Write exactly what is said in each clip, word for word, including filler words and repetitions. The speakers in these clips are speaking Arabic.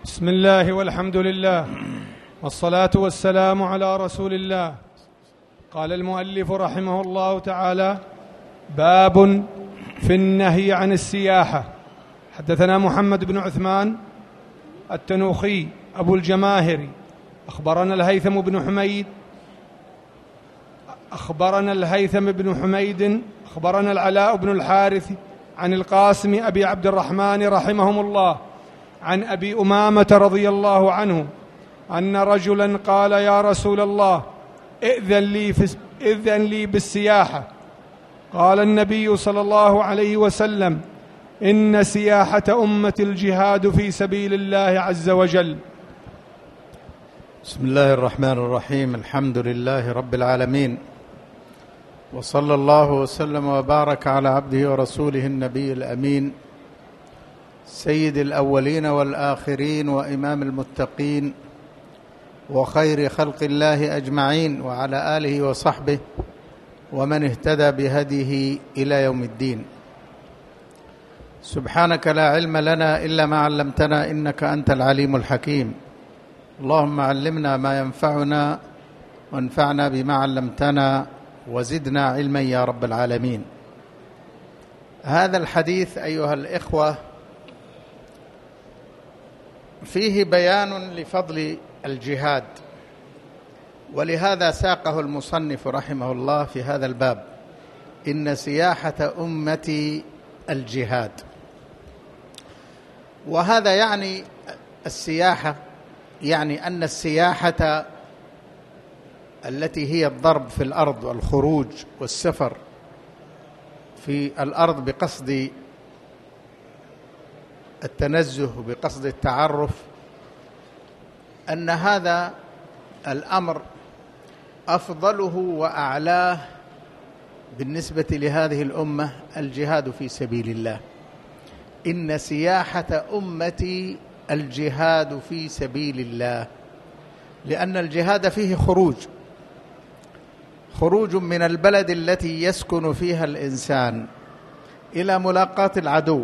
بسم الله والحمد لله والصلاة والسلام على رسول الله. قال المؤلف رحمه الله تعالى: باب في النهي عن السياحة. حدثنا محمد بن عثمان التنوخي أبو الجماهري أخبرنا الهيثم بن حميد أخبرنا الهيثم بن حميد أخبرنا العلاء بن الحارث عن القاسم أبي عبد الرحمن رحمهم الله عن أبي أمامة رضي الله عنه أن رجلا قال: يا رسول الله، إذن لي, في إذن لي بالسياحة. قال النبي صلى الله عليه وسلم: إن سياحة أمة الجهاد في سبيل الله عز وجل. بسم الله الرحمن الرحيم. الحمد لله رب العالمين، وصلى الله وسلم وبارك على عبده ورسوله النبي الأمين سيد الأولين والآخرين وإمام المتقين وخير خلق الله أجمعين، وعلى آله وصحبه ومن اهتدى بهديه إلى يوم الدين. سبحانك لا علم لنا إلا ما علمتنا، إنك أنت العليم الحكيم. اللهم علمنا ما ينفعنا وانفعنا بما علمتنا وزدنا علما يا رب العالمين. هذا الحديث أيها الإخوة فيه بيان لفضل الجهاد، ولهذا ساقه المصنف رحمه الله في هذا الباب: إن سياحة أمتي الجهاد. وهذا يعني السياحة، يعني أن السياحة التي هي الضرب في الأرض والخروج والسفر في الأرض بقصد التنزه وبقصد التعرف، أن هذا الأمر أفضله وأعلاه بالنسبة لهذه الأمة الجهاد في سبيل الله. إن سياحة أمتي الجهاد في سبيل الله، لأن الجهاد فيه خروج خروج من البلد التي يسكن فيها الإنسان إلى ملاقاة العدو،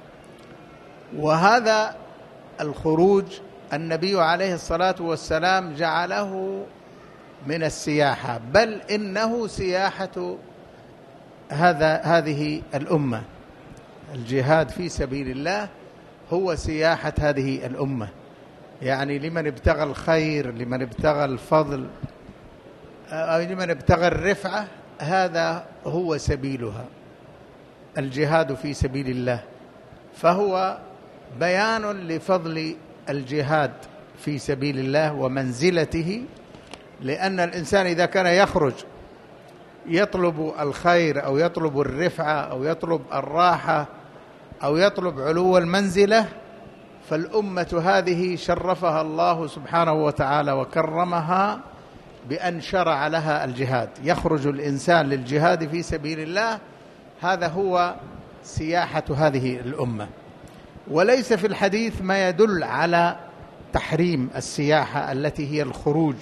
وهذا الخروج النبي عليه الصلاة والسلام جعله من السياحة، بل إنه سياحة هذا هذه الأمة. الجهاد في سبيل الله هو سياحة هذه الأمة، يعني لمن ابتغى الخير، لمن ابتغى الفضل، أو لمن ابتغى الرفعة، هذا هو سبيلها، الجهاد في سبيل الله. فهو بيان لفضل الجهاد في سبيل الله ومنزلته، لأن الإنسان إذا كان يخرج يطلب الخير أو يطلب الرفعة أو يطلب الراحة أو يطلب علو المنزلة، فالأمة هذه شرفها الله سبحانه وتعالى وكرمها بأن شرع لها الجهاد. يخرج الإنسان للجهاد في سبيل الله، هذا هو سياحة هذه الأمة. وليس في الحديث ما يدل على تحريم السياحة التي هي الخروج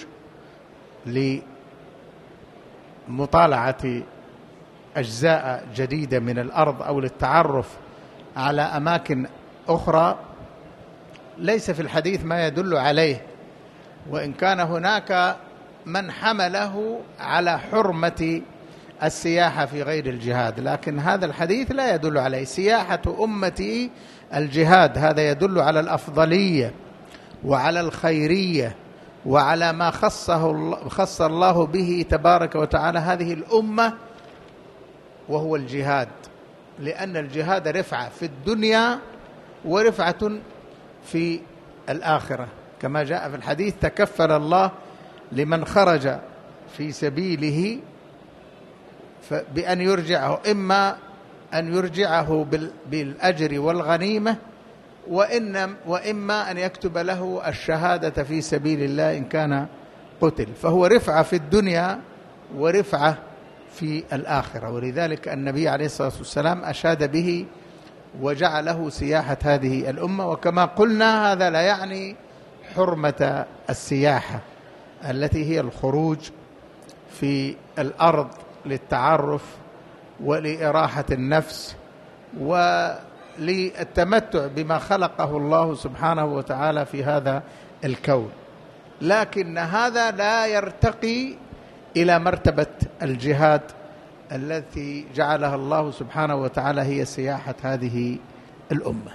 لمطالعة أجزاء جديدة من الأرض أو للتعرف على أماكن أخرى. ليس في الحديث ما يدل عليه، وإن كان هناك من حمله على حرمة السياحة في غير الجهاد، لكن هذا الحديث لا يدل عليه. سياحة أمتي الجهاد هذا يدل على الأفضلية وعلى الخيرية وعلى ما خصه الله خص الله به تبارك وتعالى هذه الأمة، وهو الجهاد، لأن الجهاد رفعة في الدنيا ورفعة في الآخرة، كما جاء في الحديث: تكفل الله لمن خرج في سبيله بأن يرجعه، إما أن يرجعه بالأجر والغنيمة، وإن وإما أن يكتب له الشهادة في سبيل الله إن كان قتل. فهو رفعة في الدنيا ورفعة في الآخرة، ولذلك النبي عليه الصلاة والسلام أشاد به وجعله سياحة هذه الأمة. وكما قلنا هذا لا يعني حرمة السياحة التي هي الخروج في الأرض للتعرف ولإراحة النفس للتمتع بما خلقه الله سبحانه وتعالى في هذا الكون، لكن هذا لا يرتقي إلى مرتبة الجهاد التي جعلها الله سبحانه وتعالى هي سياحة هذه الأمة.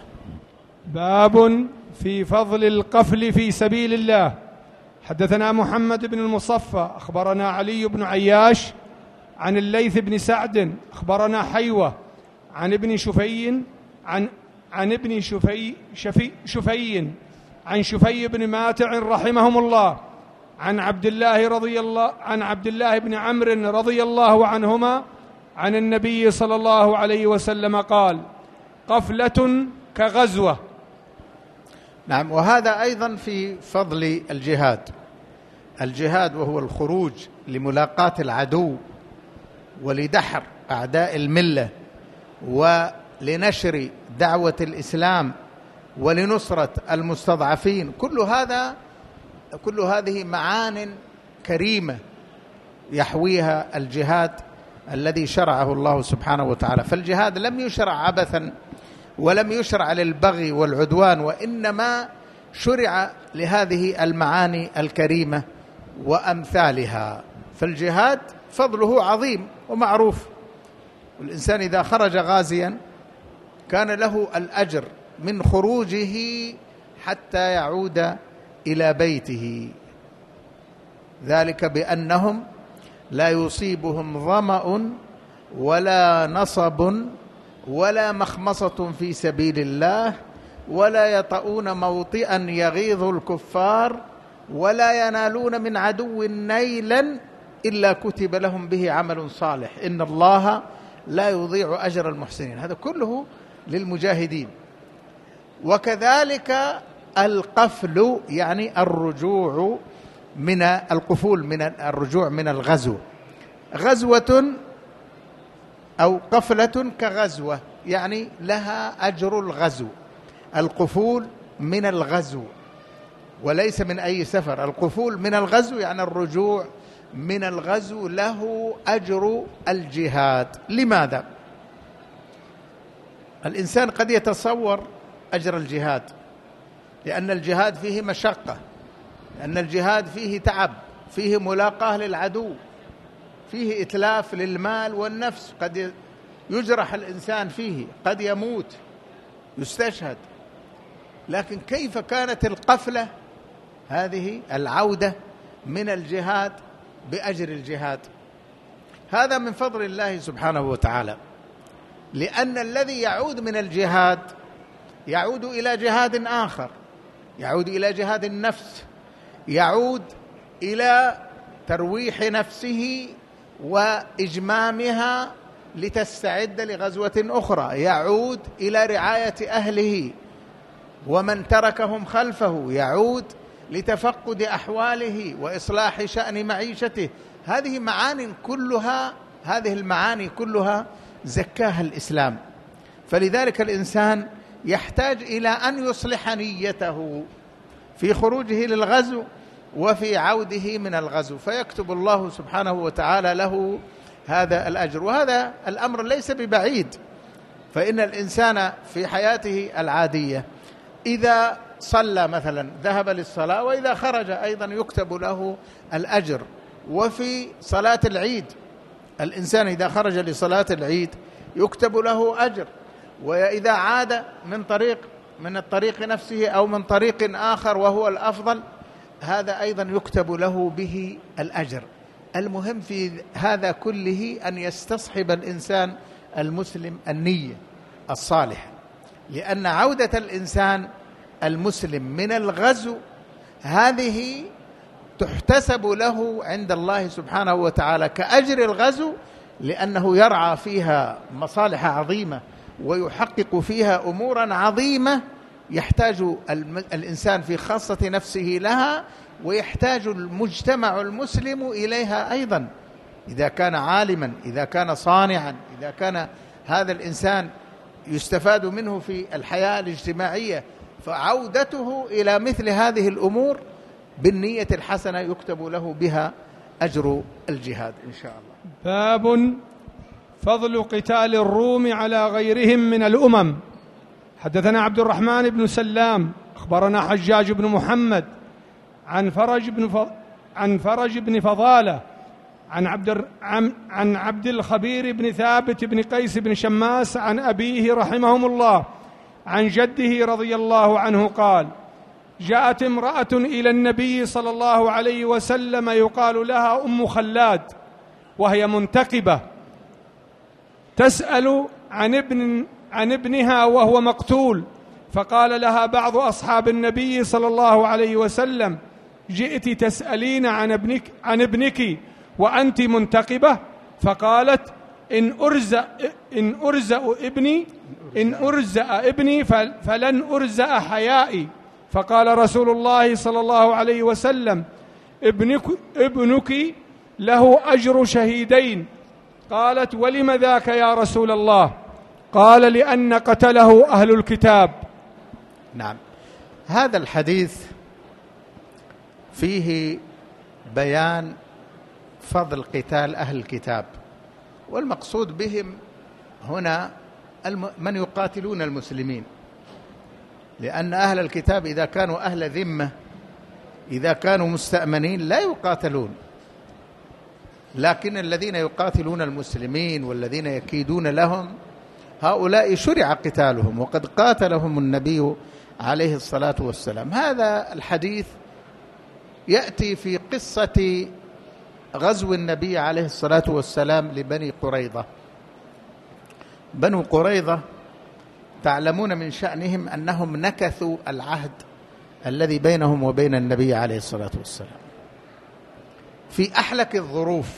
باب في فضل القفل في سبيل الله. حدثنا محمد بن المصفى أخبرنا علي بن عياش عن الليث بن سعد أخبرنا حيوة عن ابن شفي عن عن ابن شفي شفي شفي عن شفي بن ماتع رحمهم الله عن عبد الله رضي الله عن عبد الله بن عمرو رضي الله عنهما عن النبي صلى الله عليه وسلم قال: قفلة كغزوة. نعم، وهذا أيضا في فضل الجهاد. الجهاد وهو الخروج لملاقاة العدو ولدحر أعداء الملة ولنشر دعوة الإسلام ولنصرة المستضعفين، كل هذا كل هذه معان كريمة يحويها الجهاد الذي شرعه الله سبحانه وتعالى. فالجهاد لم يشرع عبثا ولم يشرع للبغي والعدوان، وإنما شرع لهذه المعاني الكريمة وأمثالها. فالجهاد فضله عظيم ومعروف، والإنسان إذا خرج غازيا كان له الأجر من خروجه حتى يعود إلى بيته، ذلك بأنهم لا يصيبهم ظمأ ولا نصب ولا مخمصة في سبيل الله ولا يطؤون موطئا يغيظ الكفار ولا ينالون من عدو نيلا إلا كتب لهم به عمل صالح إن الله لا يضيع أجر المحسنين. هذا كله للمجاهدين. وكذلك القفل يعني الرجوع من القفول من الرجوع من الغزو. غزوة أو قفلة كغزوة يعني لها أجر الغزو. القفول من الغزو وليس من أي سفر. القفول من الغزو يعني الرجوع من الغزو له أجر الجهاد. لماذا؟ الإنسان قد يتصور أجر الجهاد لأن الجهاد فيه مشقة، لأن الجهاد فيه تعب، فيه ملاقاة للعدو، فيه إتلاف للمال والنفس، قد يجرح الإنسان فيه، قد يموت، يستشهد. لكن كيف كانت القفلة هذه العودة من الجهاد بأجر الجهاد؟ هذا من فضل الله سبحانه وتعالى، لأن الذي يعود من الجهاد يعود إلى جهاد آخر، يعود إلى جهاد النفس، يعود إلى ترويح نفسه وإجمامها لتستعد لغزوة أخرى، يعود إلى رعاية أهله ومن تركهم خلفه، يعود لتفقد أحواله وإصلاح شأن معيشته. هذه معاني كلها هذه المعاني كلها زكاها الإسلام. فلذلك الإنسان يحتاج إلى أن يصلح نيته في خروجه للغزو وفي عوده من الغزو، فيكتب الله سبحانه وتعالى له هذا الأجر. وهذا الأمر ليس ببعيد، فإن الإنسان في حياته العادية إذا صلى مثلا ذهب للصلاة، وإذا خرج أيضا يكتب له الأجر. وفي صلاة العيد الإنسان إذا خرج لصلاة العيد يكتب له أجر، وإذا عاد من طريق من الطريق نفسه أو من طريق آخر وهو الأفضل هذا أيضا يكتب له به الأجر. المهم في هذا كله أن يستصحب الإنسان المسلم النية الصالحة، لأن عودة الإنسان المسلم من الغزو هذه تحتسب له عند الله سبحانه وتعالى كأجر الغزو، لأنه يرعى فيها مصالح عظيمة ويحقق فيها أمورا عظيمة يحتاج الإنسان في خاصة نفسه لها، ويحتاج المجتمع المسلم إليها أيضا، إذا كان عالما، إذا كان صانعا، إذا كان هذا الإنسان يستفاد منه في الحياة الاجتماعية. فعودته إلى مثل هذه الأمور بالنية الحسنة يكتب له بها أجر الجهاد إن شاء الله. باب فضل قتال الروم على غيرهم من الأمم. حدثنا عبد الرحمن بن سلام أخبرنا حجاج بن محمد عن فرج بن ف... عن فرج بن فضالة عن عبد الر... عن... عن عبد الخبير بن ثابت بن قيس بن شماس عن أبيه رحمهم الله عن جده رضي الله عنه قال: جاءت امرأة إلى النبي صلى الله عليه وسلم يقال لها أم خلاد، وهي منتقبة، تسأل عن ابن عن ابنها وهو مقتول، فقال لها بعض أصحاب النبي صلى الله عليه وسلم: جئت تسألين عن ابنك عن ابنك وأنت منتقبة؟ فقالت: إن أرزأ إن أرزأ ابني إن أرزأ ابني فلن أرزأ حيائي. فقال رسول الله صلى الله عليه وسلم: ابنك, ابنك له أجر شهيدين. قالت: ولم ذاك يا رسول الله؟ قال: لأن قتله أهل الكتاب. نعم، هذا الحديث فيه بيان فضل قتال أهل الكتاب، والمقصود بهم هنا من يقاتلون المسلمين، لأن أهل الكتاب إذا كانوا أهل ذمة، إذا كانوا مستأمنين لا يقاتلون، لكن الذين يقاتلون المسلمين والذين يكيدون لهم هؤلاء شرع قتالهم، وقد قاتلهم النبي عليه الصلاة والسلام. هذا الحديث يأتي في قصة غزو النبي عليه الصلاة والسلام لبني قريظة. بنو قريظة تعلمون من شأنهم أنهم نكثوا العهد الذي بينهم وبين النبي عليه الصلاة والسلام في أحلك الظروف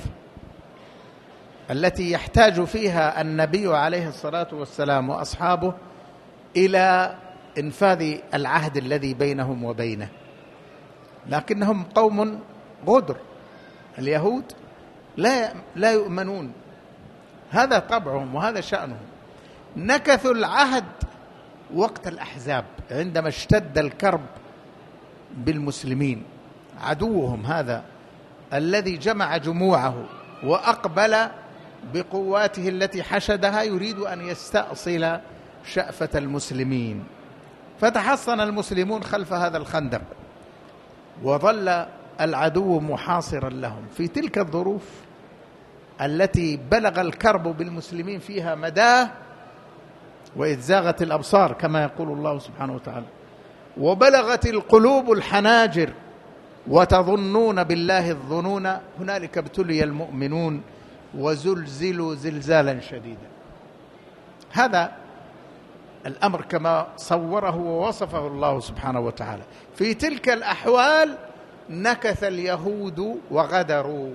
التي يحتاج فيها النبي عليه الصلاة والسلام وأصحابه إلى إنفاذ العهد الذي بينهم وبينه، لكنهم قوم غدر، اليهود لا لا يؤمنون، هذا طبعهم وهذا شأنهم. نكثوا العهد وقت الأحزاب عندما اشتد الكرب بالمسلمين، عدوهم هذا الذي جمع جموعه وأقبل بقواته التي حشدها يريد أن يستأصل شأفة المسلمين، فتحصن المسلمون خلف هذا الخندق وظل العدو محاصرا لهم. في تلك الظروف التي بلغ الكرب بالمسلمين فيها مداه، وإذ زاغت الأبصار كما يقول الله سبحانه وتعالى، وبلغت القلوب الحناجر وتظنون بالله الظنون، هنالك ابتلي المؤمنون وزلزلوا زلزالا شديدا. هذا الأمر كما صوره ووصفه الله سبحانه وتعالى. في تلك الأحوال نكث اليهود وغدروا،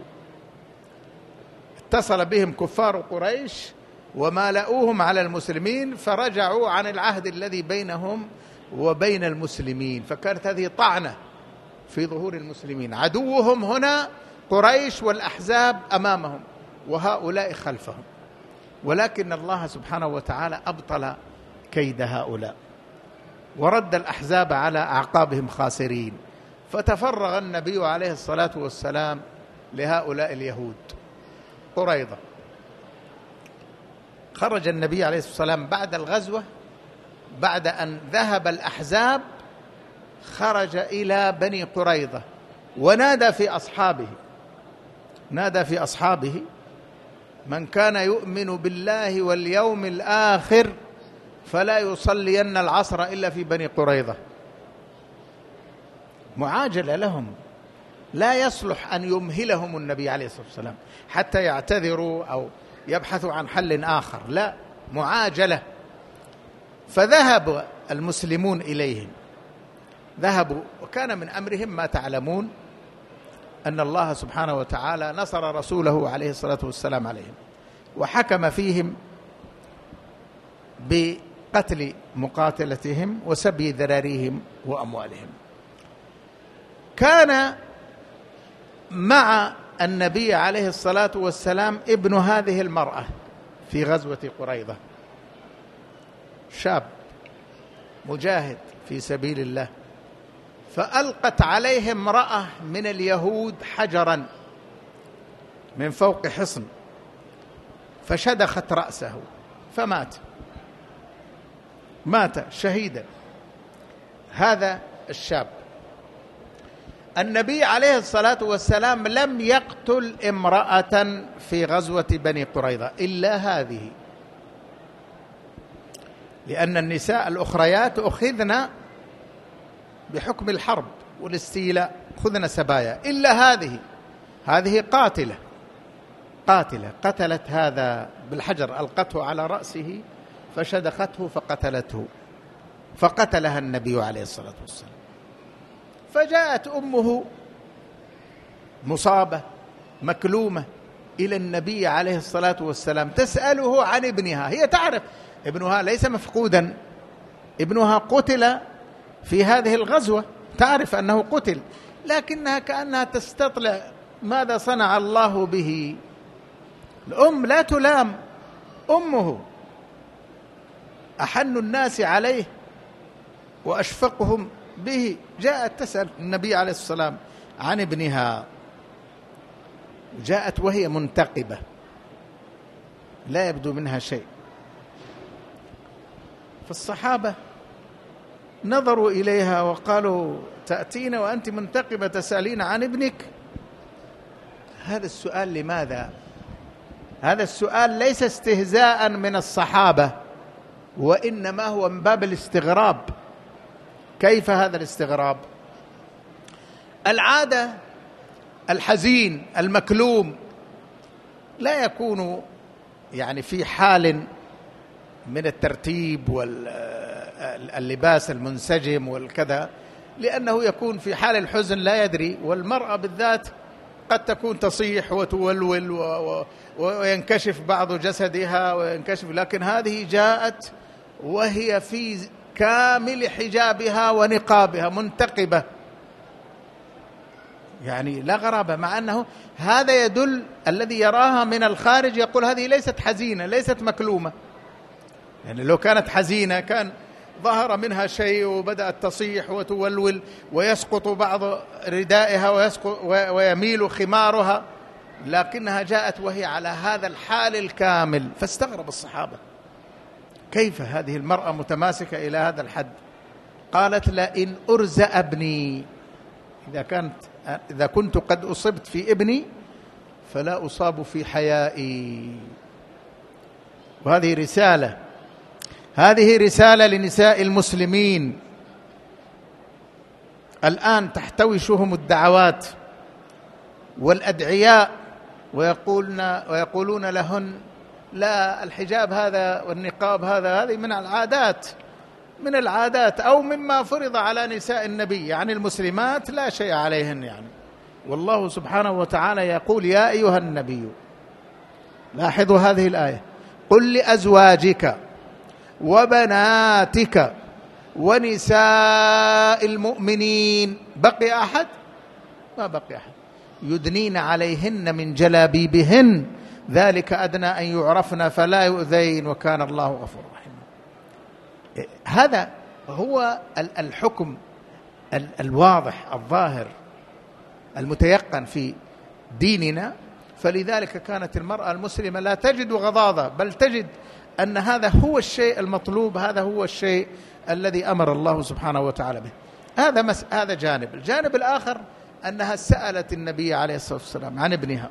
اتصل بهم كفار قريش ومالؤوهم على المسلمين، فرجعوا عن العهد الذي بينهم وبين المسلمين، فكانت هذه طعنة في ظهور المسلمين. عدوهم هنا قريش والأحزاب أمامهم وهؤلاء خلفهم، ولكن الله سبحانه وتعالى أبطل كيد هؤلاء ورد الأحزاب على أعقابهم خاسرين، فتفرغ النبي عليه الصلاة والسلام لهؤلاء اليهود. قريظة خرج النبي عليه الصلاة والسلام بعد الغزوة، بعد أن ذهب الأحزاب خرج إلى بني قريظة ونادى في أصحابه نادى في أصحابه من كان يؤمن بالله واليوم الآخر فلا يصلين العصر إلا في بني قريظة. معاجلة لهم، لا يصلح أن يمهلهم النبي عليه الصلاة والسلام حتى يعتذروا أو يبحثوا عن حل آخر، لا، معاجلة. فذهب المسلمون إليهم، ذهبوا، وكان من أمرهم ما تعلمون أن الله سبحانه وتعالى نصر رسوله عليه الصلاة والسلام عليهم، وحكم فيهم بقتل مقاتلتهم وسبي ذراريهم وأموالهم. كان مع النبي عليه الصلاة والسلام ابن هذه المرأة في غزوة قريظة، شاب مجاهد في سبيل الله، فألقت عليه امرأة من اليهود حجرا من فوق حصن فشدخت رأسه فمات. مات شهيدا هذا الشاب. النبي عليه الصلاة والسلام لم يقتل امرأة في غزوة بني قريظة إلا هذه، لأن النساء الأخريات أخذن بحكم الحرب والاستيلاء، أخذن سبايا، إلا هذه. هذه قاتلة قاتلة قتلت هذا بالحجر، ألقته على رأسه فشدخته فقتلته، فقتلها النبي عليه الصلاة والسلام. فجاءت أمه مصابة مكلومة إلى النبي عليه الصلاة والسلام تسأله عن ابنها. هي تعرف ابنها ليس مفقودا، ابنها قتل في هذه الغزوة، تعرف أنه قتل، لكنها كأنها تستطلع ماذا صنع الله به. الأم لا تلام، أمه أحن الناس عليه وأشفقهم به، جاءت تسأل النبي عليه الصلاة والسلام عن ابنها، جاءت وهي منتقبة لا يبدو منها شيء. فالصحابة نظروا إليها وقالوا تأتين وأنت منتقبة تسألين عن ابنك؟ هذا السؤال لماذا؟ هذا السؤال ليس استهزاء من الصحابة، وإنما هو من باب الاستغراب. كيف هذا الاستغراب؟ العادة الحزين المكلوم لا يكون يعني في حال من الترتيب واللباس المنسجم والكذا، لأنه يكون في حال الحزن لا يدري، والمرأة بالذات قد تكون تصيح وتولول وينكشف بعض جسدها وينكشف، لكن هذه جاءت وهي في كامل حجابها ونقابها منتقبة، يعني لا غرابة، مع أنه هذا يدل الذي يراها من الخارج يقول هذه ليست حزينة ليست مكلومة، يعني لو كانت حزينة كان ظهر منها شيء وبدأت تصيح وتولول ويسقط بعض ردائها ويسقط ويميل خمارها، لكنها جاءت وهي على هذا الحال الكامل. فاستغرب الصحابة، كيف هذه المرأة متماسكة إلى هذا الحد؟ قالت لئن أرزأ ابني، إذا كانت إذا كنت قد أصبت في ابني فلا أصاب في حيائي. وهذه رسالة، هذه رسالة لنساء المسلمين الآن تحتوشهم الدعوات والأدعياء ويقولون ويقولون لهن لا، الحجاب هذا والنقاب هذا هذه من العادات من العادات أو مما فرض على نساء النبي، يعني المسلمات لا شيء عليهن يعني. والله سبحانه وتعالى يقول يا أيها النبي، لاحظوا هذه الآية، قل لأزواجك وبناتك ونساء المؤمنين، بقي أحد؟ ما بقي أحد، يدنين عليهن من جلابيبهن ذلك أدنى أن يعرفن فلا يؤذين وكان الله غفورا رحيما. هذا هو الحكم الواضح الظاهر المتيقن في ديننا. فلذلك كانت المرأة المسلمة لا تجد غضاضة، بل تجد أن هذا هو الشيء المطلوب، هذا هو الشيء الذي أمر الله سبحانه وتعالى به. هذا مس... هذا جانب. الجانب الآخر أنها سألت النبي عليه الصلاة والسلام عن ابنها،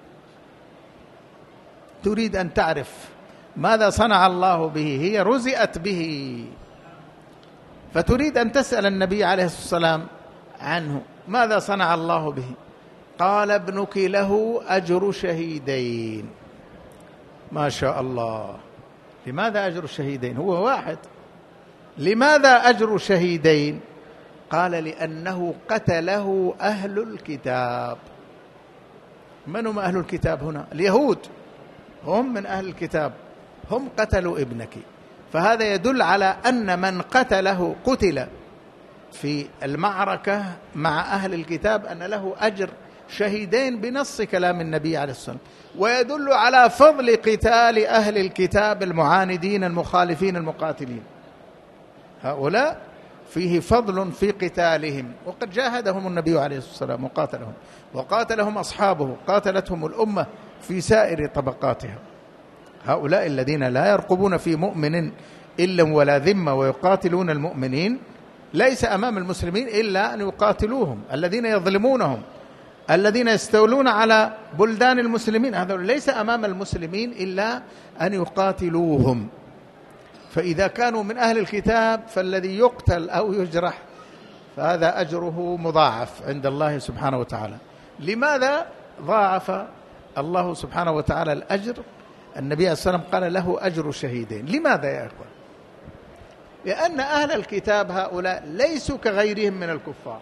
تريد أن تعرف ماذا صنع الله به، هي رزئت به، فتريد أن تسأل النبي عليه الصلاة والسلام عنه ماذا صنع الله به. قال ابنك له أجر شهيدين. ما شاء الله. لماذا أجر شهيدين؟ هو واحد. لماذا أجر شهيدين؟ قال لأنه قتله أهل الكتاب. من هم أهل الكتاب هنا؟ اليهود هم من أهل الكتاب، هم قتلوا ابنك. فهذا يدل على أن من قتله قتل في المعركة مع أهل الكتاب أن له أجر شهيدين بنص كلام النبي عليه الصلاة والسلام، ويدل على فضل قتال أهل الكتاب المعاندين المخالفين المقاتلين. هؤلاء فيه فضل في قتالهم، وقد جاهدهم النبي عليه الصلاة والسلام وقاتلهم، وقاتلهم أصحابه، قاتلتهم الأمة في سائر طبقاتها. هؤلاء الذين لا يرقبون في مؤمن إلا ولا ذمة ويقاتلون المؤمنين، ليس أمام المسلمين إلا أن يقاتلوهم الذين يظلمونهم، الذين يستولون على بلدان المسلمين، هذا ليس أمام المسلمين إلا أن يقاتلوهم. فإذا كانوا من أهل الكتاب فالذي يقتل أو يجرح فهذا أجره مضاعف عند الله سبحانه وتعالى. لماذا ضاعف الله سبحانه وتعالى الأجر؟ النبي عليه الصلاة والسلام قال له أجر شهيدين. لماذا يا أخوان؟ لأن أهل الكتاب هؤلاء ليسوا كغيرهم من الكفار.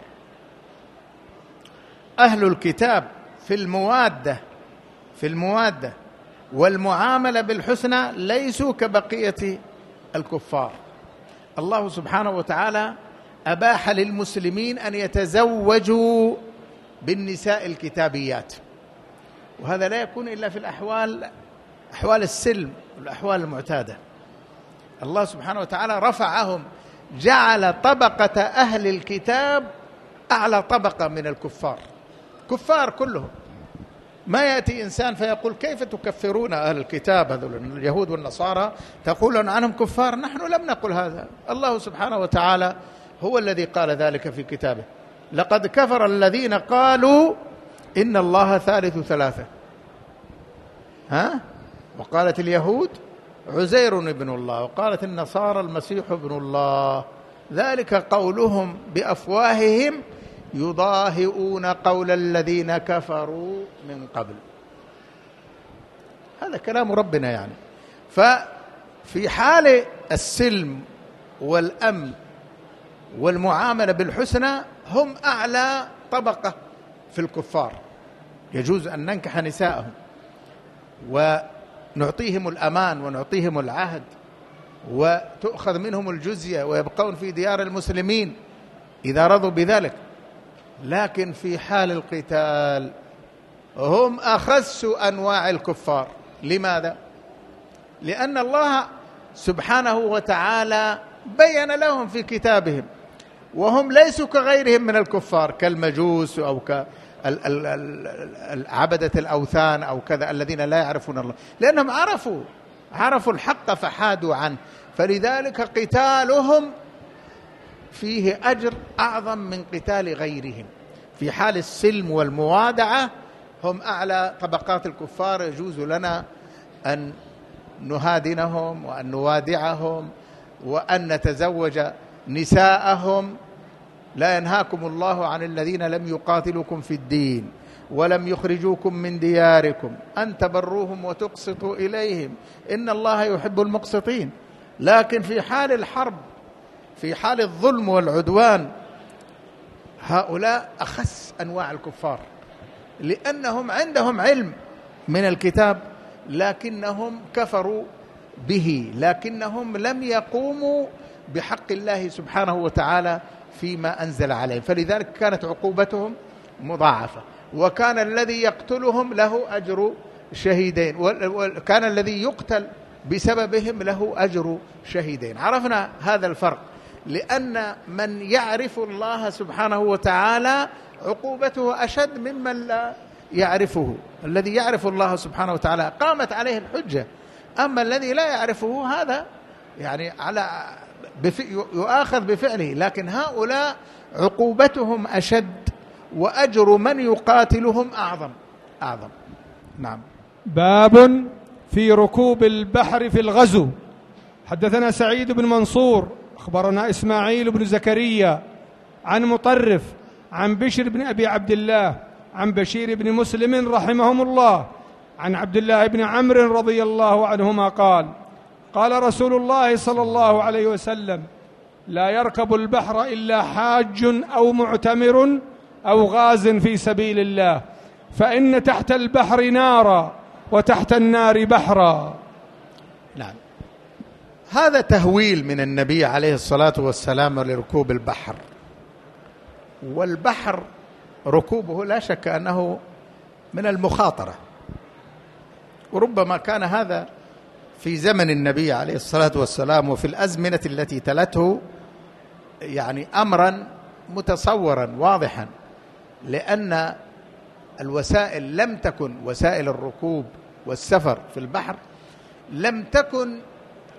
أهل الكتاب في الموادة في الموادة والمعاملة بالحسنى ليسوا كبقية الكفار. الله سبحانه وتعالى أباح للمسلمين أن يتزوجوا بالنساء الكتابيات، وهذا لا يكون إلا في الأحوال أحوال السلم والأحوال المعتادة. الله سبحانه وتعالى رفعهم، جعل طبقة أهل الكتاب أعلى طبقة من الكفار، كفار كلهم. ما يأتي إنسان فيقول كيف تكفرون أهل الكتاب هذول اليهود والنصارى تقولون عنهم كفار؟ نحن لم نقل هذا، الله سبحانه وتعالى هو الذي قال ذلك في كتابه. لقد كفر الذين قالوا إن الله ثالث ثلاثة، ها؟ وقالت اليهود عزير ابن الله، وقالت النصارى المسيح ابن الله، ذلك قولهم بأفواههم يضاهئون قول الذين كفروا من قبل. هذا كلام ربنا يعني. ففي حال السلم والأمن والمعاملة بالحسنى هم أعلى طبقة في الكفار، يجوز أن ننكح نساءهم ونعطيهم الأمان ونعطيهم العهد وتؤخذ منهم الجزية ويبقون في ديار المسلمين إذا رضوا بذلك. لكن في حال القتال هم أخس أنواع الكفار. لماذا؟ لأن الله سبحانه وتعالى بين لهم في كتابهم، وهم ليسوا كغيرهم من الكفار كالمجوس أو كعبدة الأوثان أو كذا الذين لا يعرفون الله، لأنهم عرفوا عرفوا الحق فحادوا عنه، فلذلك قتالهم فيه أجر أعظم من قتال غيرهم. في حال السلم والموادعة هم أعلى طبقات الكفار، يجوز لنا أن نهادنهم وأن نوادعهم وأن نتزوج نساءهم. لا ينهاكم الله عن الذين لم يقاتلوكم في الدين ولم يخرجوكم من دياركم أن تبروهم وتقسطوا إليهم إن الله يحب المقسطين. لكن في حال الحرب، في حال الظلم والعدوان، هؤلاء أخس أنواع الكفار، لأنهم عندهم علم من الكتاب لكنهم كفروا به، لكنهم لم يقوموا بحق الله سبحانه وتعالى فيما أنزل عليهم، فلذلك كانت عقوبتهم مضاعفة. وكان الذي يقتلهم له أجر شهيدين، وكان الذي يقتل بسببهم له أجر شهيدين. عرفنا هذا الفرق، لأن من يعرف الله سبحانه وتعالى عقوبته أشد ممن لا يعرفه. الذي يعرف الله سبحانه وتعالى قامت عليه الحجة، أما الذي لا يعرفه هذا يعني على يؤاخذ بفعله. لكن هؤلاء عقوبتهم أشد وأجر من يقاتلهم أعظم أعظم. نعم. باب في ركوب البحر في الغزو. حدثنا سعيد بن منصور أخبرنا إسماعيل بن زكريا عن مطرف عن بشر بن أبي عبد الله عن بشير بن مسلم رحمهم الله عن عبد الله بن عمرو رضي الله عنهما قال قال رسول الله صلى الله عليه وسلم: لا يركب البحر إلا حاج أو معتمر أو غاز في سبيل الله، فإن تحت البحر نارا وتحت النار بحرا. نعم. هذا تهويل من النبي عليه الصلاة والسلام لركوب البحر، والبحر ركوبه لا شك أنه من المخاطرة، وربما كان هذا في زمن النبي عليه الصلاة والسلام وفي الأزمنة التي تلته يعني أمرا متصورا واضحا، لأن الوسائل لم تكن، وسائل الركوب والسفر في البحر لم تكن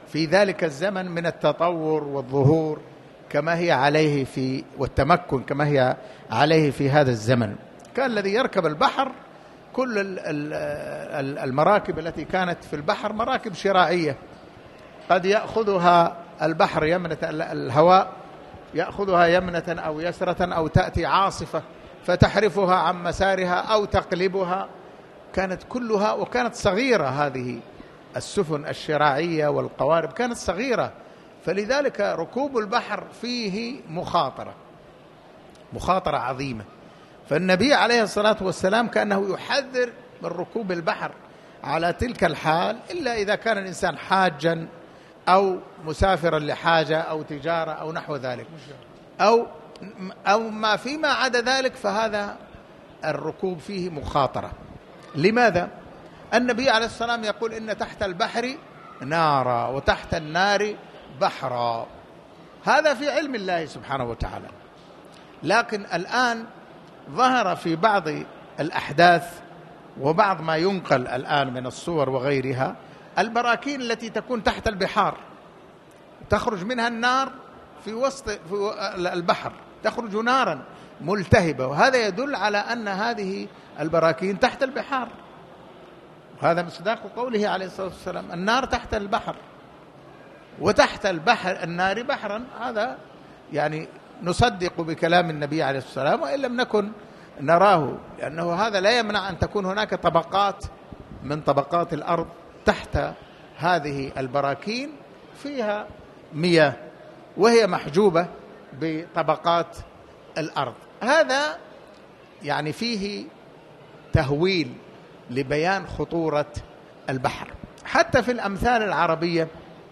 في ذلك الزمن من التطور والظهور كما هي عليه في والتمكن كما هي عليه في هذا الزمن. كان الذي يركب البحر كل المراكب التي كانت في البحر مراكب شراعية، قد يأخذها البحر يمنة، الهواء يأخذها يمنة أو يسرة، أو تأتي عاصفة فتحرفها عن مسارها أو تقلبها. كانت كلها، وكانت صغيرة هذه السفن الشراعية والقوارب كانت صغيرة، فلذلك ركوب البحر فيه مخاطرة مخاطرة عظيمة. فالنبي عليه الصلاة والسلام كأنه يحذر من ركوب البحر على تلك الحال، إلا إذا كان الإنسان حاجا أو مسافرا لحاجة أو تجارة أو نحو ذلك، أو أو ما فيما عدا ذلك فهذا الركوب فيه مخاطرة. لماذا؟ النبي عليه الصلاة والسلام يقول إن تحت البحر نارا وتحت النار بحرا، هذا في علم الله سبحانه وتعالى. لكن الآن ظهر في بعض الأحداث وبعض ما ينقل الآن من الصور وغيرها البراكين التي تكون تحت البحار، تخرج منها النار في وسط في البحر، تخرج نارا ملتهبة، وهذا يدل على أن هذه البراكين تحت البحار. هذا مصداق قوله عليه الصلاة والسلام النار تحت البحر، وتحت البحر النار بحرا. هذا يعني نصدق بكلام النبي عليه الصلاة والسلام وإن لم نكن نراه، لأنه هذا لا يمنع أن تكون هناك طبقات من طبقات الأرض تحت هذه البراكين فيها مياه وهي محجوبة بطبقات الأرض. هذا يعني فيه تهويل لبيان خطورة البحر. حتى في الأمثال العربية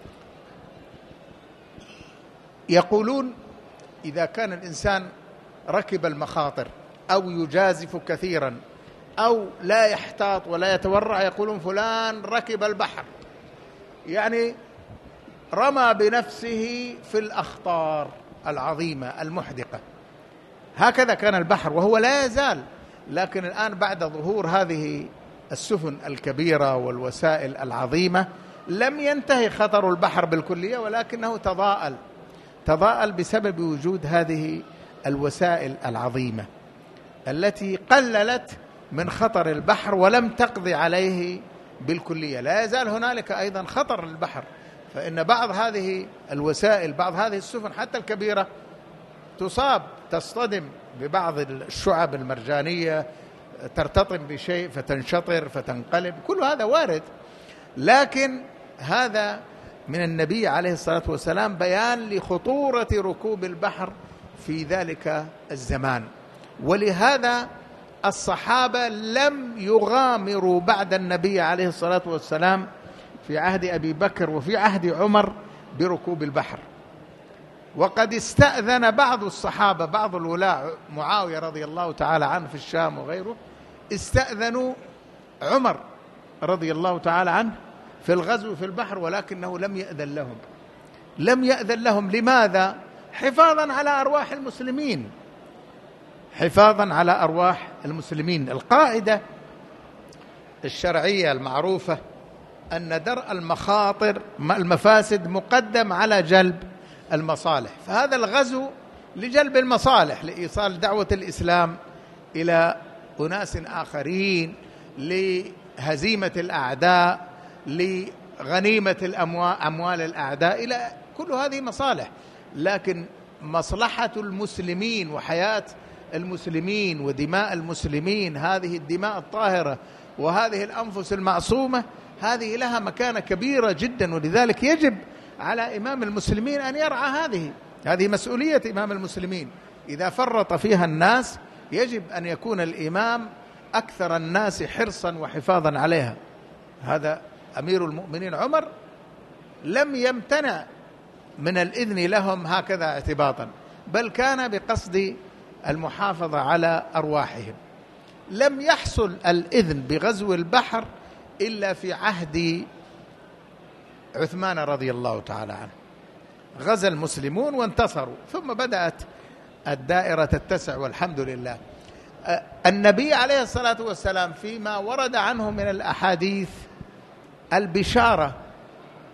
يقولون إذا كان الإنسان ركب المخاطر أو يجازف كثيرا أو لا يحتاط ولا يتورع، يقولون فلان ركب البحر، يعني رمى بنفسه في الأخطار العظيمة المحدقة. هكذا كان البحر وهو لا يزال، لكن الآن بعد ظهور هذه السفن الكبيرة والوسائل العظيمة لم ينتهي خطر البحر بالكلية، ولكنه تضاءل تضاءل بسبب وجود هذه الوسائل العظيمة التي قللت من خطر البحر ولم تقضي عليه بالكلية. لا يزال هنالك أيضا خطر البحر، فإن بعض هذه الوسائل بعض هذه السفن حتى الكبيرة تصاب تصطدم ببعض الشعب المرجانية، ترتطم بشيء فتنشطر فتنقلب، كل هذا وارد. لكن هذا من النبي عليه الصلاة والسلام بيان لخطورة ركوب البحر في ذلك الزمان. ولهذا الصحابة لم يغامروا بعد النبي عليه الصلاة والسلام في عهد أبي بكر وفي عهد عمر بركوب البحر. وقد استأذن بعض الصحابة بعض الولاة، معاوية رضي الله تعالى عنه في الشام وغيره، استأذنوا عمر رضي الله تعالى عنه في الغزو في البحر، ولكنه لم يأذن لهم لم يأذن لهم لماذا؟ حفاظا على أرواح المسلمين حفاظا على أرواح المسلمين. القاعدة الشرعية المعروفة أن درء المخاطر المفاسد مقدم على جلب المصالح، فهذا الغزو لجلب المصالح، لإيصال دعوة الإسلام إلى أناس آخرين، لهزيمة الأعداء، لغنيمة الأموال أموال الأعداء، إلى كل هذه مصالح. لكن مصلحة المسلمين وحياة المسلمين ودماء المسلمين، هذه الدماء الطاهرة وهذه الأنفس المعصومة، هذه لها مكانة كبيرة جدا، ولذلك يجب على إمام المسلمين أن يرعى هذه هذه مسؤولية إمام المسلمين. إذا فرط فيها الناس يجب أن يكون الإمام أكثر الناس حرصا وحفاظا عليها. هذا أمير المؤمنين عمر لم يمتنع من الإذن لهم هكذا اعتباطا، بل كان بقصد المحافظة على أرواحهم. لم يحصل الإذن بغزو البحر إلا في عهد عثمان رضي الله تعالى عنه، غزا المسلمون وانتصروا، ثم بدأت الدائرة تتسع والحمد لله. النبي عليه الصلاة والسلام فيما ورد عنه من الأحاديث البشارة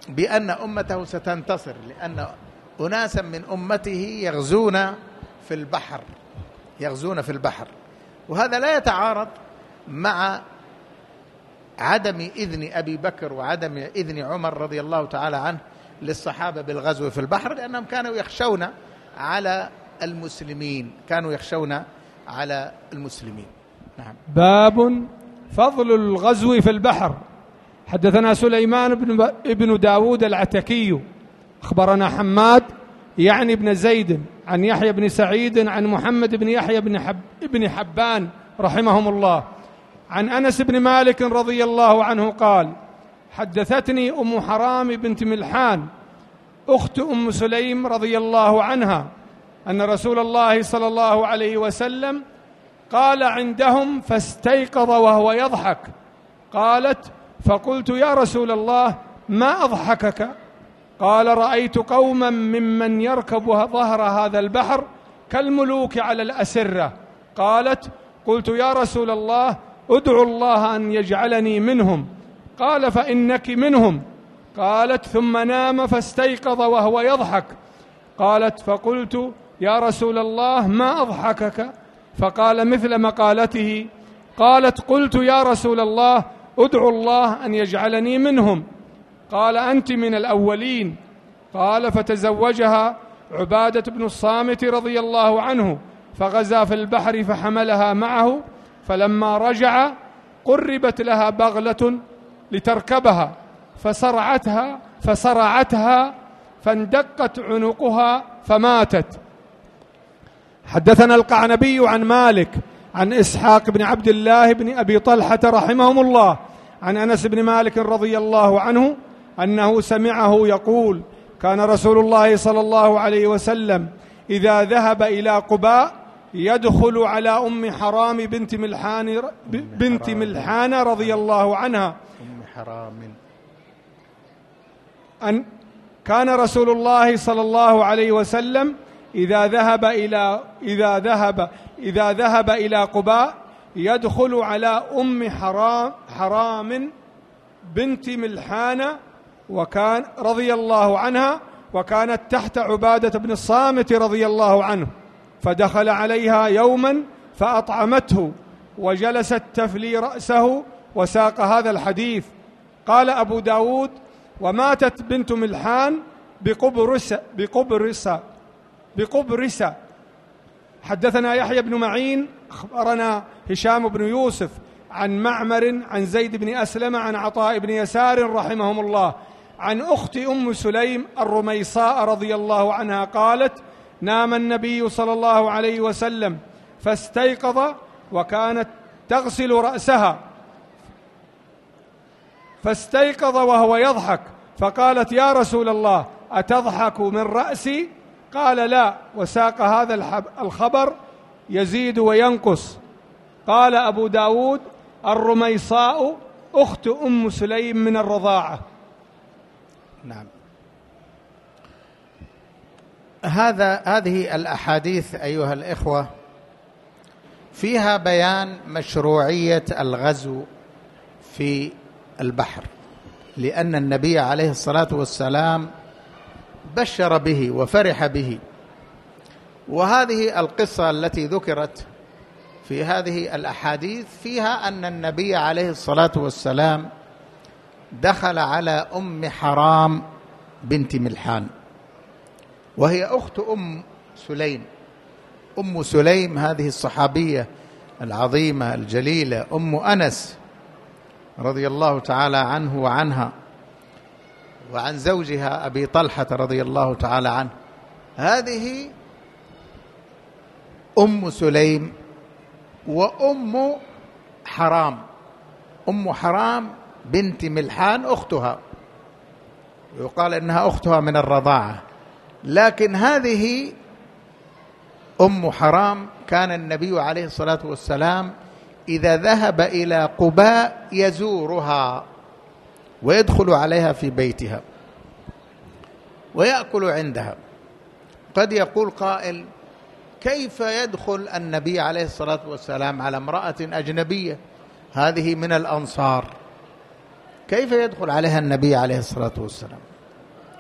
بأن أمته ستنتصر، لأن أناسا من أمته يغزون في البحر يغزون في البحر وهذا لا يتعارض مع عدم إذن أبي بكر وعدم إذن عمر رضي الله تعالى عنه للصحابة بالغزو في البحر، لأنهم كانوا يخشون على المسلمين كانوا يخشون على المسلمين. نعم. باب فضل الغزو في البحر. حدثنا سليمان بن ابن داود العتكي أخبرنا حماد يعني بن زيد عن يحيى بن سعيد عن محمد بن يحيى بن, حب بن حبان رحمهم الله عن أنس بن مالك رضي الله عنه قال: حدثتني أم حرام بنت ملحان أخت أم سليم رضي الله عنها أن رسول الله صلى الله عليه وسلم قال عندهم فاستيقظ وهو يضحك. قالت: فقلت يا رسول الله ما أضحكك؟ قال: رأيت قوما ممن يركب ظهر هذا البحر كالملوك على الأسرة. قالت: قلت يا رسول الله ادعو الله أن يجعلني منهم. قال: فإنك منهم. قالت: ثم نام فاستيقظ وهو يضحك. قالت: فقلت يا رسول الله ما أضحكك؟ فقال مثل مقالته. قالت: قلت يا رسول الله ادعو الله أن يجعلني منهم. قال: أنت من الأولين. قال: فتزوجها عبادة بن الصامت رضي الله عنه فغزا في البحر فحملها معه، فلما رجع قربت لها بغلة لتركبها فصرعتها فصرعتها فاندقت عنقها فماتت. حدثنا القعنبي عن مالك عن إسحاق بن عبد الله بن أبي طلحة رحمهم الله عن أنس بن مالك رضي الله عنه أنه سمعه يقول: كان رسول الله صلى الله عليه وسلم إذا ذهب إلى قباء يدخل على أم حرام بنت ملحان بنت ملحان رضي الله عنها أم حرام أن كان رسول الله صلى الله عليه وسلم إذا ذهب إلى إذا ذهب إذا ذهب إلى قباء يدخل على أم حرام حرام بنت ملحان وكان رضي الله عنها وكانت تحت عبادة بن الصامت رضي الله عنه، فدخل عليها يوما فأطعمته وجلست تفلي رأسه وساق هذا الحديث. قال أبو داود: وماتت بنت ملحان بقبرس بقبرس بقبرس. حدثنا يحيى بن معين أخبرنا هشام بن يوسف عن معمر عن زيد بن أسلم عن عطاء بن يسار رحمهم الله عن أخت أم سليم الرميصاء رضي الله عنها قالت: نام النبي صلى الله عليه وسلم فاستيقظ وكانت تغسل رأسها فاستيقظ وهو يضحك، فقالت: يا رسول الله أتضحك من رأسي؟ قال: لا، وساق هذا الخبر يزيد وينقص. قال أبو داود: الرميصاء أخت أم سليم من الرضاعة. نعم. هذا هذه الأحاديث أيها الإخوة فيها بيان مشروعية الغزو في البحر، لأن النبي عليه الصلاة والسلام بشر به وفرح به. وهذه القصة التي ذكرت في هذه الأحاديث فيها أن النبي عليه الصلاة والسلام دخل على أم حرام بنت ملحان وهي أخت أم سليم. أم سليم هذه الصحابية العظيمة الجليلة أم أنس رضي الله تعالى عنه وعنها وعن زوجها أبي طلحة رضي الله تعالى عنه. هذه أم سليم وأم حرام. أم حرام بنت ملحان أختها، يقال إنها أختها من الرضاعة، لكن هذه أم حرام كان النبي عليه الصلاة والسلام إذا ذهب إلى قباء يزورها ويدخل عليها في بيتها ويأكل عندها. قد يقول قائل: كيف يدخل النبي عليه الصلاة والسلام على امرأة أجنبية هذه من الأنصار؟ كيف يدخل عليها النبي عليه الصلاة والسلام؟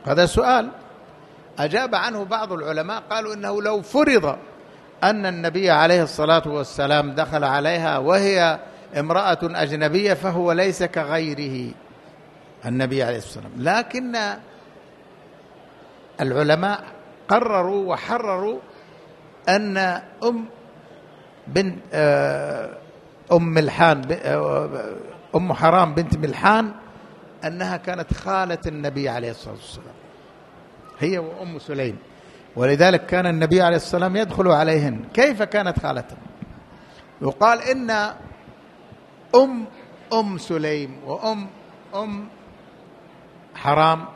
هذا سؤال أجاب عنه بعض العلماء، قالوا إنه لو فرض أن النبي عليه الصلاة والسلام دخل عليها وهي امرأة أجنبية فهو ليس كغيره النبي عليه الصلاة والسلام، لكن العلماء قرروا وحرروا أن أم بنت أم ملحان أم حرام بنت ملحان أنها كانت خالة النبي عليه الصلاة والسلام، هي وأم سليم، ولذلك كان النبي عليه الصلاة والسلام يدخل عليهن. كيف كانت خالته؟ يقال إن أم أم سليم وأم أم حرام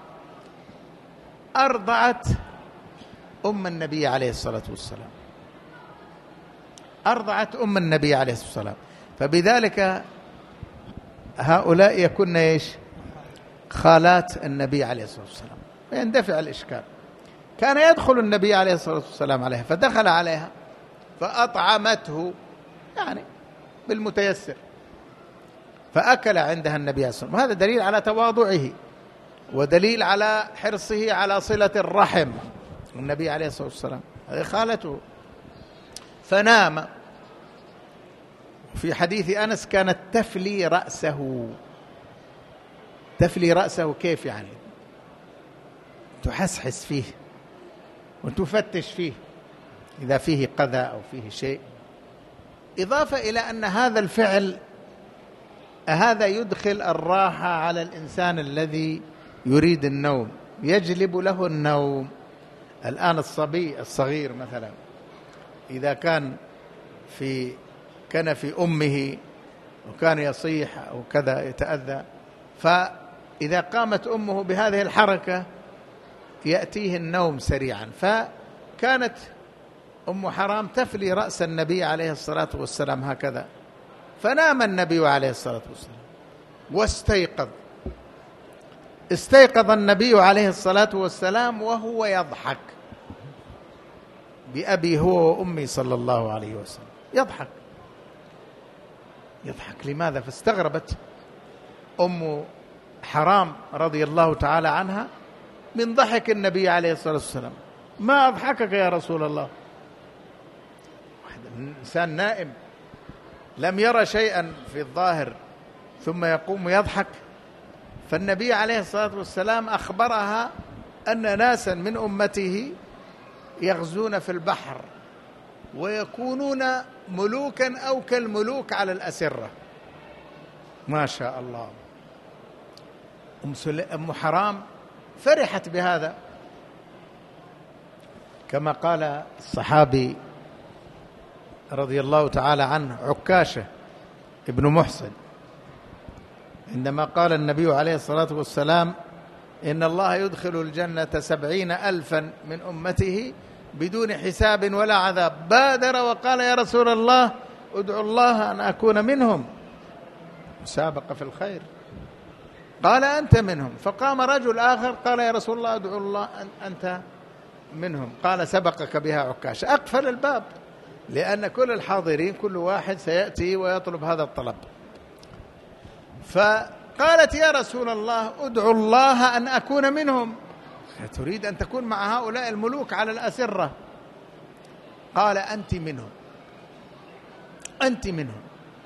أرضعت أم النبي عليه الصلاة والسلام، أرضعت أم النبي عليه الصلاة والسلام، فبذلك هؤلاء يكون إيش؟ خالات النبي عليه الصلاة والسلام، ويندفع الإشكال. كان يدخل النبي عليه الصلاة والسلام عليها، فدخل عليها فأطعمته يعني بالمتيسر، فأكل عندها النبي عليه الصلاة والسلام. وهذا دليل على تواضعه ودليل على حرصه على صلة الرحم. النبي عليه الصلاة والسلام هذه خالته. فنام. في حديث أنس كانت تفلي رأسه. تفلي رأسه كيف يعني؟ تحسحس فيه وتفتش فيه إذا فيه قذى أو فيه شيء، إضافة إلى أن هذا الفعل هذا يدخل الراحة على الإنسان الذي يريد النوم، يجلب له النوم. الآن الصبي الصغير مثلا إذا كان في كنف أمه وكان يصيح أو كذا يتأذى، فإذا قامت أمه بهذه الحركة يأتيه النوم سريعا. فكانت أم حرام تفلي رأس النبي عليه الصلاة والسلام هكذا، فنام النبي عليه الصلاة والسلام واستيقظ. استيقظ النبي عليه الصلاة والسلام وهو يضحك بأبي هو وأمي صلى الله عليه وسلم، يضحك يضحك لماذا؟ فاستغربت أم حرام رضي الله تعالى عنها من ضحك النبي عليه الصلاة والسلام. ما أضحكك يا رسول الله؟ إنسان نائم لم يرى شيئا في الظاهر ثم يقوم يضحك. فالنبي عليه الصلاة والسلام أخبرها أن ناسا من أمته يغزون في البحر ويكونون ملوكا أو كالملوك على الأسرة. ما شاء الله. أم, أم حرام فرحت بهذا، كما قال الصحابي رضي الله تعالى عنه عكاشة ابن محصن عندما قال النبي عليه الصلاة والسلام إن الله يدخل الجنة سبعين ألفا من أمته بدون حساب ولا عذاب، بادر وقال يا رسول الله ادعو الله أن أكون منهم. مسابقة في الخير. قال أنت منهم. فقام رجل آخر قال يا رسول الله ادعو الله أن أنت منهم. قال سبقك بها عكاش. أقفل الباب، لأن كل الحاضرين كل واحد سيأتي ويطلب هذا الطلب. فقالت يا رسول الله ادعو الله أن أكون منهم، تريد أن تكون مع هؤلاء الملوك على الأسرة. قال أنت منهم، أنت منهم.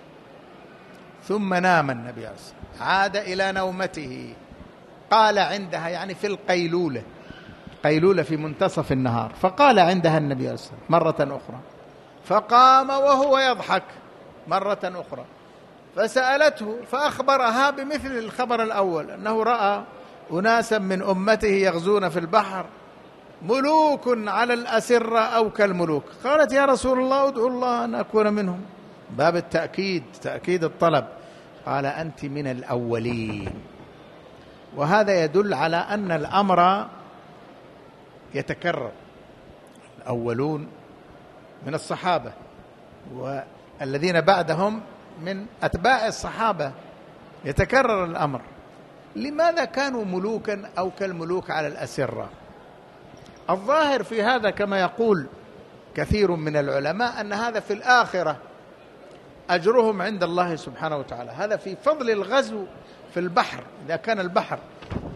ثم نام النبي عليه الصلاة والسلام، عاد إلى نومته. قال عندها يعني في القيلولة، قيلولة في منتصف النهار، فقال عندها النبي عليه الصلاة والسلام مرة أخرى، فقام وهو يضحك مرة أخرى، فسألته فأخبرها بمثل الخبر الأول أنه رأى أناسا من أمته يغزون في البحر ملوك على الأسرة أو كالملوك. قالت يا رسول الله ادعو الله أن أكون منهم، باب التأكيد، تأكيد الطلب. قال أنت من الأولين. وهذا يدل على أن الأمر يتكرر. الأولون من الصحابة والذين بعدهم من أتباع الصحابة، يتكرر الأمر. لماذا كانوا ملوكا أو كالملوك على الأسرة؟ الظاهر في هذا كما يقول كثير من العلماء أن هذا في الآخرة أجرهم عند الله سبحانه وتعالى. هذا في فضل الغزو في البحر، إذا كان البحر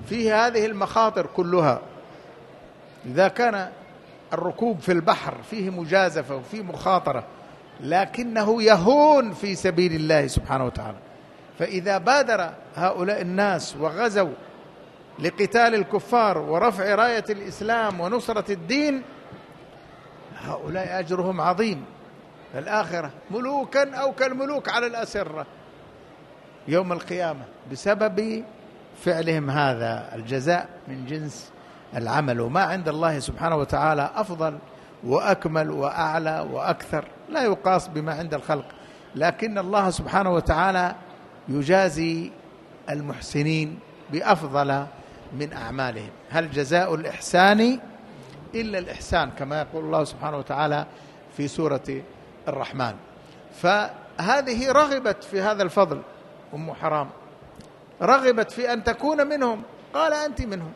فيه هذه المخاطر كلها. إذا كان الركوب في البحر فيه مجازفة وفيه مخاطرة، لكنه يهون في سبيل الله سبحانه وتعالى. فإذا بادر هؤلاء الناس وغزوا لقتال الكفار ورفع راية الإسلام ونصرة الدين، هؤلاء أجرهم عظيم في الآخرة، ملوكا أو كالملوك على الأسرة يوم القيامة بسبب فعلهم هذا. الجزاء من جنس العمل، وما عند الله سبحانه وتعالى أفضل وأكمل وأعلى وأكثر، لا يقاس بما عند الخلق. لكن الله سبحانه وتعالى يجازي المحسنين بأفضل من أعمالهم. هل جزاء الإحسان إلا الإحسان، كما يقول الله سبحانه وتعالى في سورة الرحمن. فهذه رغبت في هذا الفضل، أم حرام رغبت في أن تكون منهم، قال أنت منهم.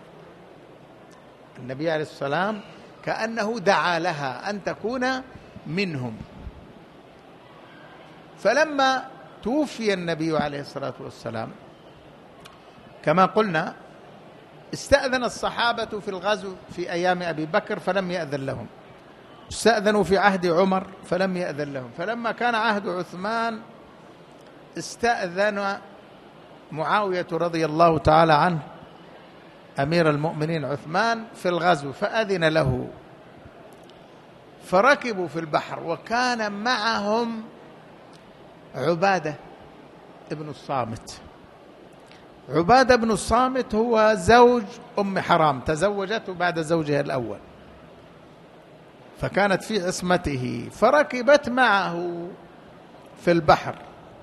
النبي عليه الصلاة والسلام كأنه دعا لها أن تكون منهم. فلما توفي النبي عليه الصلاة والسلام كما قلنا استأذن الصحابة في الغزو في أيام أبي بكر فلم يأذن لهم، استأذنوا في عهد عمر فلم يأذن لهم، فلما كان عهد عثمان استأذن معاوية رضي الله تعالى عنه أمير المؤمنين عثمان في الغزو فأذن له، فركبوا في البحر وكان معهم عبادة ابن الصامت. عبادة بن الصامت هو زوج أم حرام، تزوجته بعد زوجها الأول، فكانت في عصمته، فركبت معه في البحر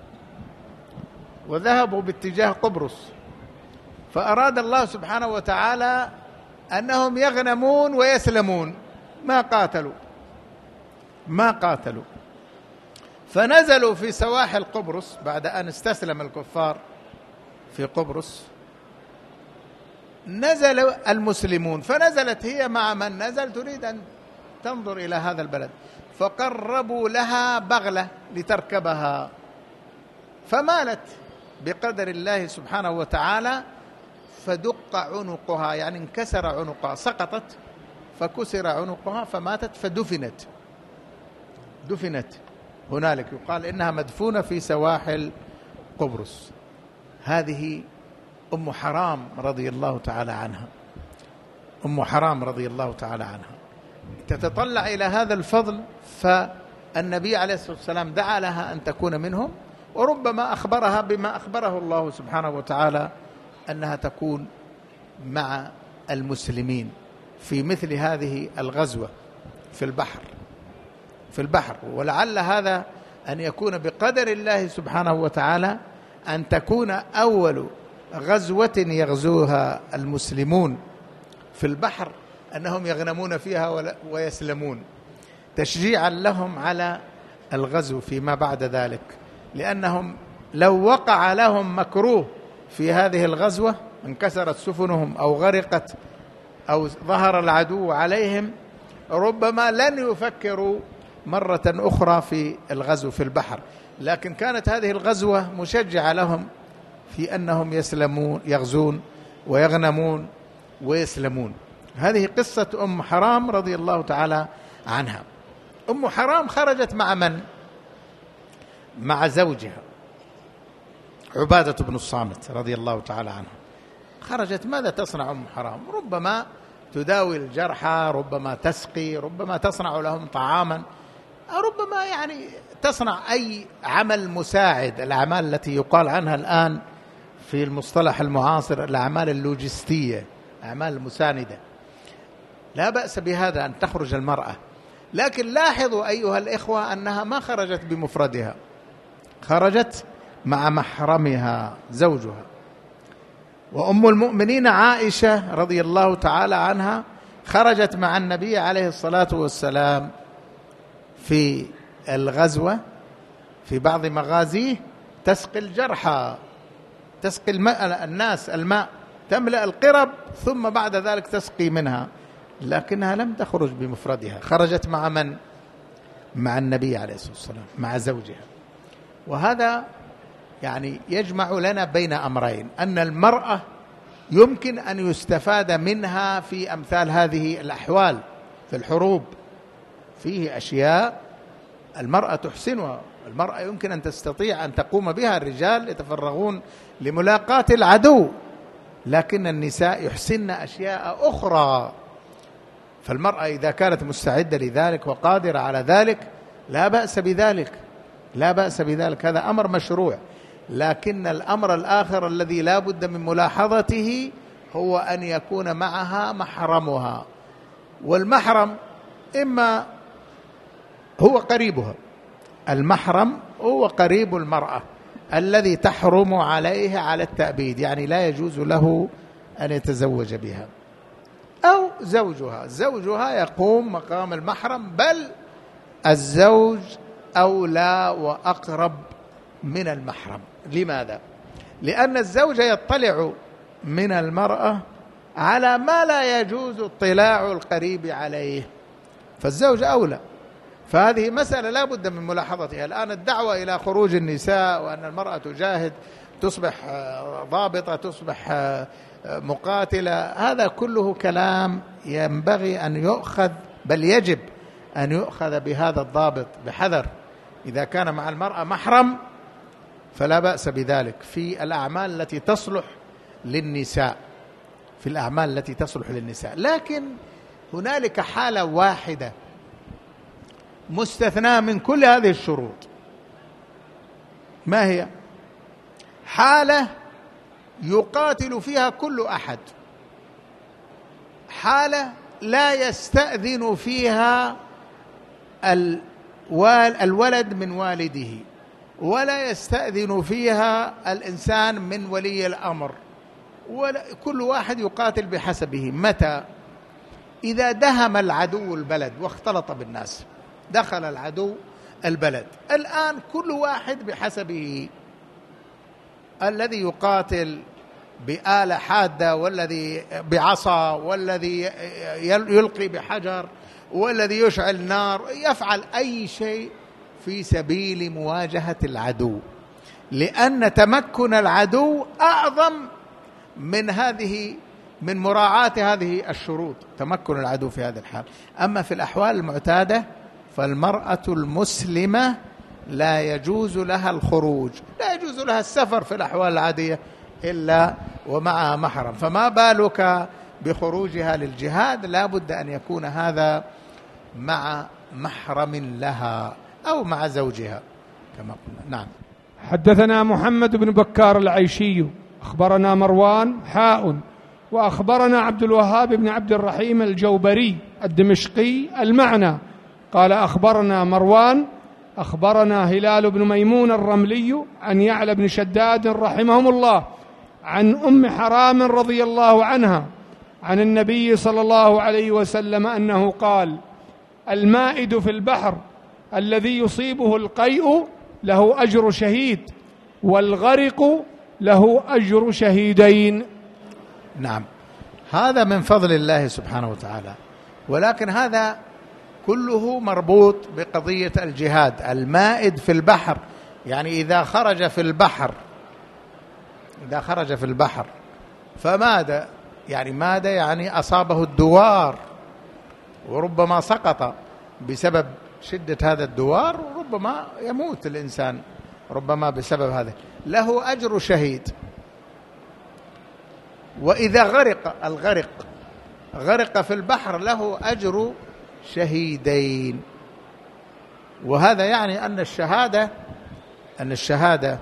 وذهبوا باتجاه قبرص. فأراد الله سبحانه وتعالى أنهم يغنمون ويسلمون، ما قاتلوا ما قاتلوا فنزلوا في سواحل قبرص بعد أن استسلم الكفار في قبرص. نزل المسلمون، فنزلت هي مع من نزل تريد أن تنظر إلى هذا البلد، فقربوا لها بغلة لتركبها، فمالت بقدر الله سبحانه وتعالى فدق عنقها، يعني انكسر عنقها، سقطت فكسر عنقها فماتت، فدفنت دفنت هنالك، يقال إنها مدفونة في سواحل قبرص. هذه أم حرام رضي الله تعالى عنها، أم حرام رضي الله تعالى عنها تتطلع إلى هذا الفضل، فالنبي عليه الصلاة والسلام دعا لها أن تكون منهم، وربما أخبرها بما أخبره الله سبحانه وتعالى أنها تكون مع المسلمين في مثل هذه الغزوة في البحر في البحر ولعل هذا أن يكون بقدر الله سبحانه وتعالى أن تكون أول غزوة يغزوها المسلمون في البحر، أنهم يغنمون فيها ويسلمون، تشجيعا لهم على الغزو فيما بعد ذلك. لأنهم لو وقع لهم مكروه في هذه الغزوة، انكسرت سفنهم أو غرقت أو ظهر العدو عليهم، ربما لن يفكروا مرة أخرى في الغزو في البحر. لكن كانت هذه الغزوة مشجعة لهم في أنهم يسلمون يغزون ويغنمون ويسلمون. هذه قصة أم حرام رضي الله تعالى عنها. أم حرام خرجت مع من؟ مع زوجها عبادة بن الصامت رضي الله تعالى عنه. خرجت ماذا تصنع أم حرام؟ ربما تداوي الجرحى، ربما تسقي، ربما تصنع لهم طعاما، ربما يعني تصنع أي عمل مساعد، الأعمال التي يقال عنها الآن في المصطلح المعاصر الأعمال اللوجستية، أعمال مساندة. لا بأس بهذا أن تخرج المرأة، لكن لاحظوا أيها الإخوة أنها ما خرجت بمفردها، خرجت مع محرمها زوجها. وأم المؤمنين عائشة رضي الله تعالى عنها خرجت مع النبي عليه الصلاة والسلام في الغزوة في بعض مغازيه تسقي الجرحى، تسقي الماء الناس الماء، تملأ القرب ثم بعد ذلك تسقي منها، لكنها لم تخرج بمفردها، خرجت مع من؟ مع النبي عليه الصلاة والسلام، مع زوجها. وهذا يعني يجمع لنا بين أمرين، أن المرأة يمكن أن يستفاد منها في أمثال هذه الأحوال. في الحروب فيه أشياء المرأة تحسنها، المرأة يمكن أن تستطيع أن تقوم بها، الرجال يتفرغون لملاقاة العدو، لكن النساء يحسن أشياء أخرى. فالمرأة إذا كانت مستعدة لذلك وقادرة على ذلك لا بأس بذلك، لا بأس بذلك، هذا أمر مشروع. لكن الأمر الآخر الذي لا بد من ملاحظته هو أن يكون معها محرمها، والمحرم إما هو قريبها، المحرم هو قريب المرأة الذي تحرم عليه على التأبيد، يعني لا يجوز له أن يتزوج بها، أو زوجها، زوجها يقوم مقام المحرم، بل الزوج أولى وأقرب من المحرم. لماذا؟ لأن الزوج يطلع من المرأة على ما لا يجوز اطلاع القريب عليه، فالزوج أولى. فهذه مسألة لا بد من ملاحظتها. الآن الدعوة إلى خروج النساء وأن المرأة تجاهد، تصبح ضابطة، تصبح مقاتلة، هذا كله كلام ينبغي أن يؤخذ، بل يجب أن يؤخذ بهذا الضابط بحذر. إذا كان مع المرأة محرم فلا بأس بذلك في الأعمال التي تصلح للنساء، في الأعمال التي تصلح للنساء. لكن هنالك حالة واحدة مستثناة من كل هذه الشروط، ما هي؟ حالة يقاتل فيها كل أحد، حالة لا يستأذن فيها الولد من والده، ولا يستأذن فيها الإنسان من ولي الأمر، ولا كل واحد يقاتل بحسبه. متى؟ إذا دهم العدو البلد واختلط بالناس، دخل العدو البلد، الآن كل واحد بحسبه، الذي يقاتل بآلة حادة، والذي بعصا، والذي يلقي بحجر، والذي يشعل نار، يفعل أي شيء في سبيل مواجهة العدو، لأن تمكن العدو أعظم من هذه من مراعاة هذه الشروط، تمكن العدو في هذا الحال. أما في الأحوال المعتادة فالمرأة المسلمة لا يجوز لها الخروج، لا يجوز لها السفر في الأحوال العادية إلا ومعها محرم، فما بالك بخروجها للجهاد؟ لا بد أن يكون هذا مع محرم لها أو مع زوجها كما قلنا. نعم. حدثنا محمد بن بكار العيشي أخبرنا مروان حاء وأخبرنا عبد الوهاب بن عبد الرحيم الجوبري الدمشقي المعنى قال أخبرنا مروان أخبرنا هلال بن ميمون الرملي عن يعلى بن شداد رحمهم الله عن أم حرام رضي الله عنها عن النبي صلى الله عليه وسلم أنه قال: المائد في البحر الذي يصيبه القيء له أجر شهيد، والغرق له أجر شهيدين. نعم، هذا من فضل الله سبحانه وتعالى، ولكن هذا كله مربوط بقضية الجهاد. المائد في البحر يعني إذا خرج في البحر إذا خرج في البحر فماذا؟ يعني ماذا؟ يعني أصابه الدوار، وربما سقط بسبب شدة هذا الدوار، وربما يموت الإنسان ربما بسبب هذا، له أجر شهيد. وإذا غرق الغرق غرق في البحر له أجر شهيدين. وهذا يعني أن الشهادة أن الشهادة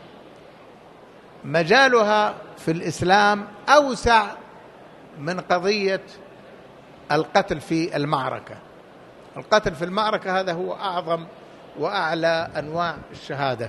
مجالها في الإسلام أوسع من قضية القتل في المعركة. القتل في المعركة هذا هو أعظم وأعلى أنواع الشهادة،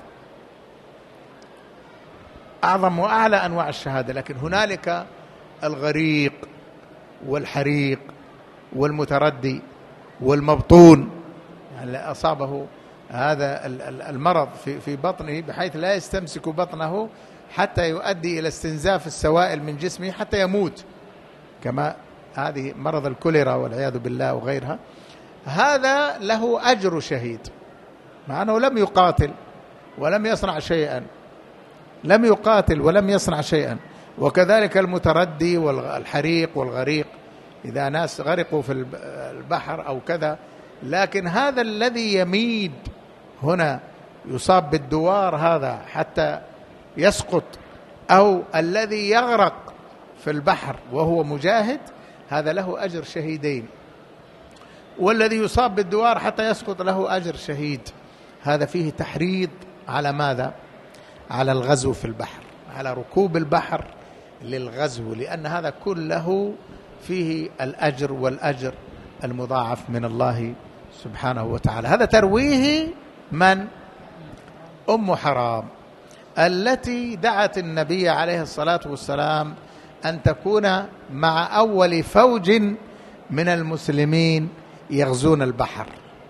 أعظم وأعلى أنواع الشهادة. لكن هنالك الغريق والحريق والمتردي والمبطون، يعني أصابه هذا المرض في في بطنه بحيث لا يستمسك بطنه حتى يؤدي إلى استنزاف السوائل من جسمه حتى يموت، كما هذه مرض الكوليرا والعياذ بالله وغيرها. هذا له أجر شهيد، مع أنه لم يقاتل ولم يصنع شيئا، لم يقاتل ولم يصنع شيئا، وكذلك المتردي والحريق والغريق إذا ناس غرقوا في البحر أو كذا. لكن هذا الذي يميد هنا يصاب بالدوار هذا حتى يسقط، أو الذي يغرق في البحر وهو مجاهد، هذا له أجر شهيدين. والذي يصاب بالدوار حتى يسقط له أجر شهيد. هذا فيه تحريض على ماذا؟ على الغزو في البحر، على ركوب البحر للغزو، لأن هذا كله فيه الأجر والأجر المضاعف من الله سبحانه وتعالى. هذا ترويه من؟ أم حرام، التي دعت النبي عليه الصلاة والسلام أن تكون مع أول فوج من المسلمين يغزون البحر.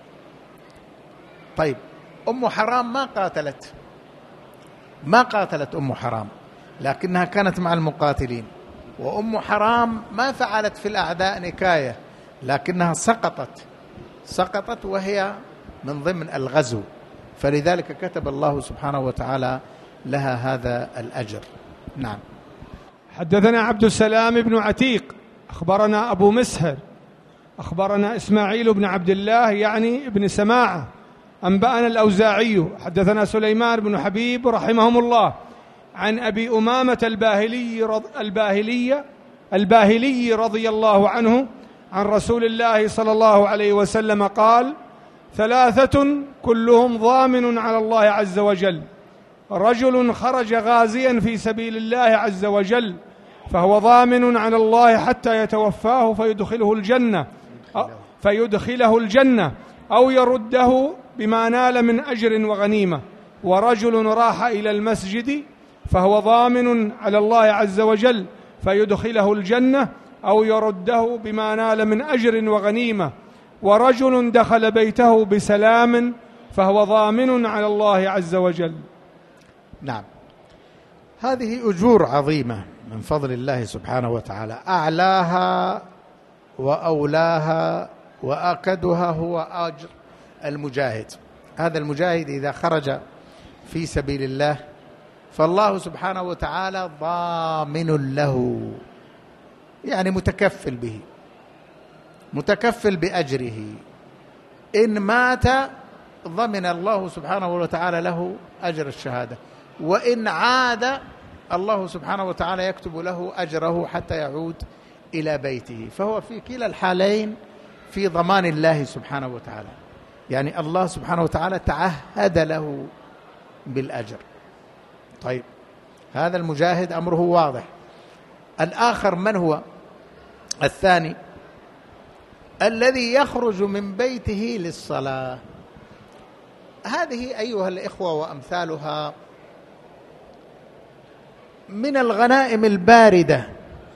طيب، أم حرام ما قاتلت ما قاتلت أم حرام، لكنها كانت مع المقاتلين. وأم حرام ما فعلت في الأعداء نكاية، لكنها سقطت سقطت وهي من ضمن الغزو، فلذلك كتب الله سبحانه وتعالى لها هذا الأجر. نعم. حدثنا عبد السلام بن عتيق أخبرنا أبو مسهر أخبرنا إسماعيل بن عبد الله يعني ابن سماعة أنبأنا الأوزاعي حدثنا سليمان بن حبيب رحمهم الله عن أبي أمامة الباهلي رض الباهلي الباهلي رضي الله عنه عن رسول الله صلى الله عليه وسلم قال: ثلاثة كلهم ضامن على الله عز وجل: رجل خرج غازيا في سبيل الله عز وجل فهو ضامن على الله حتى يتوفاه فيدخله الجنة فيدخله الجنة أو يرده بما نال من أجر وغنيمة. ورجل راح إلى المسجد فهو ضامن على الله عز وجل فيدخله الجنة أو يرده بما نال من أجر وغنيمة. ورجل دخل بيته بسلام فهو ضامن على الله عز وجل. نعم، هذه أجور عظيمة من فضل الله سبحانه وتعالى، أعلاها وأولاها وأكدها هو أجر المجاهد. هذا المجاهد إذا خرج في سبيل الله فالله سبحانه وتعالى ضامن له، يعني متكفل به، متكفل بأجره. إن مات ضمن الله سبحانه وتعالى له أجر الشهادة، وإن عاد الله سبحانه وتعالى يكتب له أجره حتى يعود إلى بيته. فهو في كلا الحالين في ضمان الله سبحانه وتعالى، يعني الله سبحانه وتعالى تعهد له بالأجر. طيب، هذا المجاهد أمره واضح. الآخر من هو؟ الثاني الذي يخرج من بيته للصلاة. هذه أيها الإخوة وأمثالها من الغنائم الباردة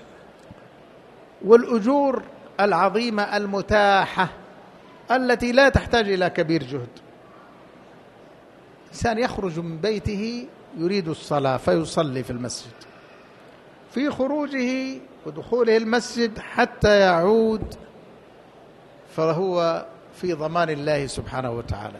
والأجور العظيمة المتاحة التي لا تحتاج إلى كبير جهد. إنسان يخرج من بيته يريد الصلاة فيصلي في المسجد، في خروجه ودخوله المسجد حتى يعود فهو في ضمان الله سبحانه وتعالى.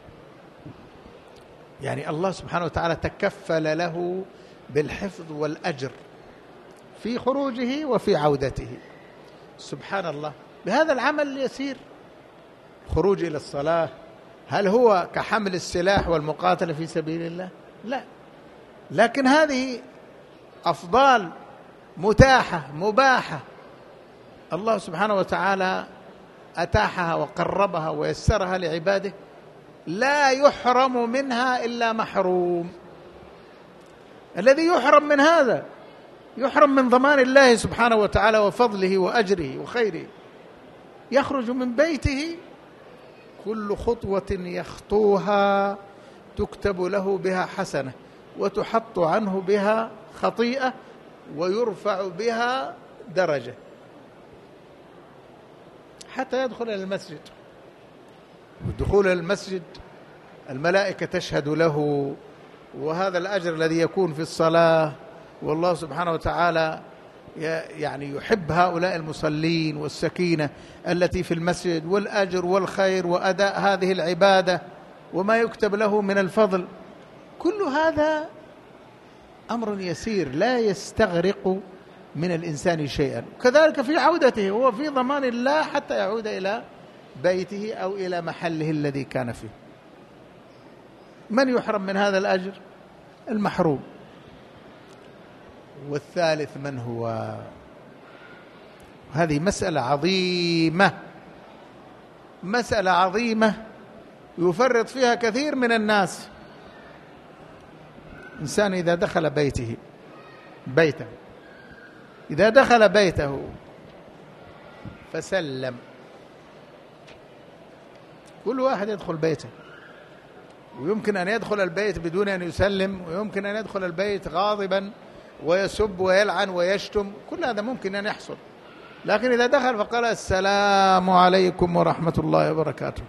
يعني الله سبحانه وتعالى تكفل له بالحفظ والأجر في خروجه وفي عودته. سبحان الله، بهذا العمل اليسير، خروج إلى الصلاة، هل هو كحمل السلاح والمقاتلة في سبيل الله؟ لا، لكن هذه أفضال متاحة مباحة الله سبحانه وتعالى أتاحها وقربها ويسرها لعباده، لا يحرم منها إلا محروم. الذي يحرم من هذا يحرم من ضمان الله سبحانه وتعالى وفضله وأجره وخيره. يخرج من بيته كل خطوة يخطوها تكتب له بها حسنة وتحط عنه بها خطيئة ويرفع بها درجة حتى يدخل إلى المسجد. والدخول إلى المسجد الملائكة تشهد له، وهذا الأجر الذي يكون في الصلاة، والله سبحانه وتعالى يعني يحب هؤلاء المصلين والسكينة التي في المسجد والأجر والخير وأداء هذه العبادة وما يكتب له من الفضل. كل هذا أمر يسير لا يستغرق من الإنسان شيئا. كذلك في عودته هو في ضمان الله حتى يعود إلى بيته أو إلى محله الذي كان فيه. من يحرم من هذا الأجر؟ المحروم. والثالث من هو؟ هذه مسألة عظيمة، مسألة عظيمة يفرط فيها كثير من الناس. إنسان إذا دخل بيته بيته إذا دخل بيته فسلم، كل واحد يدخل بيته، ويمكن أن يدخل البيت بدون أن يسلم، ويمكن أن يدخل البيت غاضبا ويسب ويلعن ويشتم، كل هذا ممكن أن يحصل. لكن إذا دخل فقال السلام عليكم ورحمة الله وبركاته،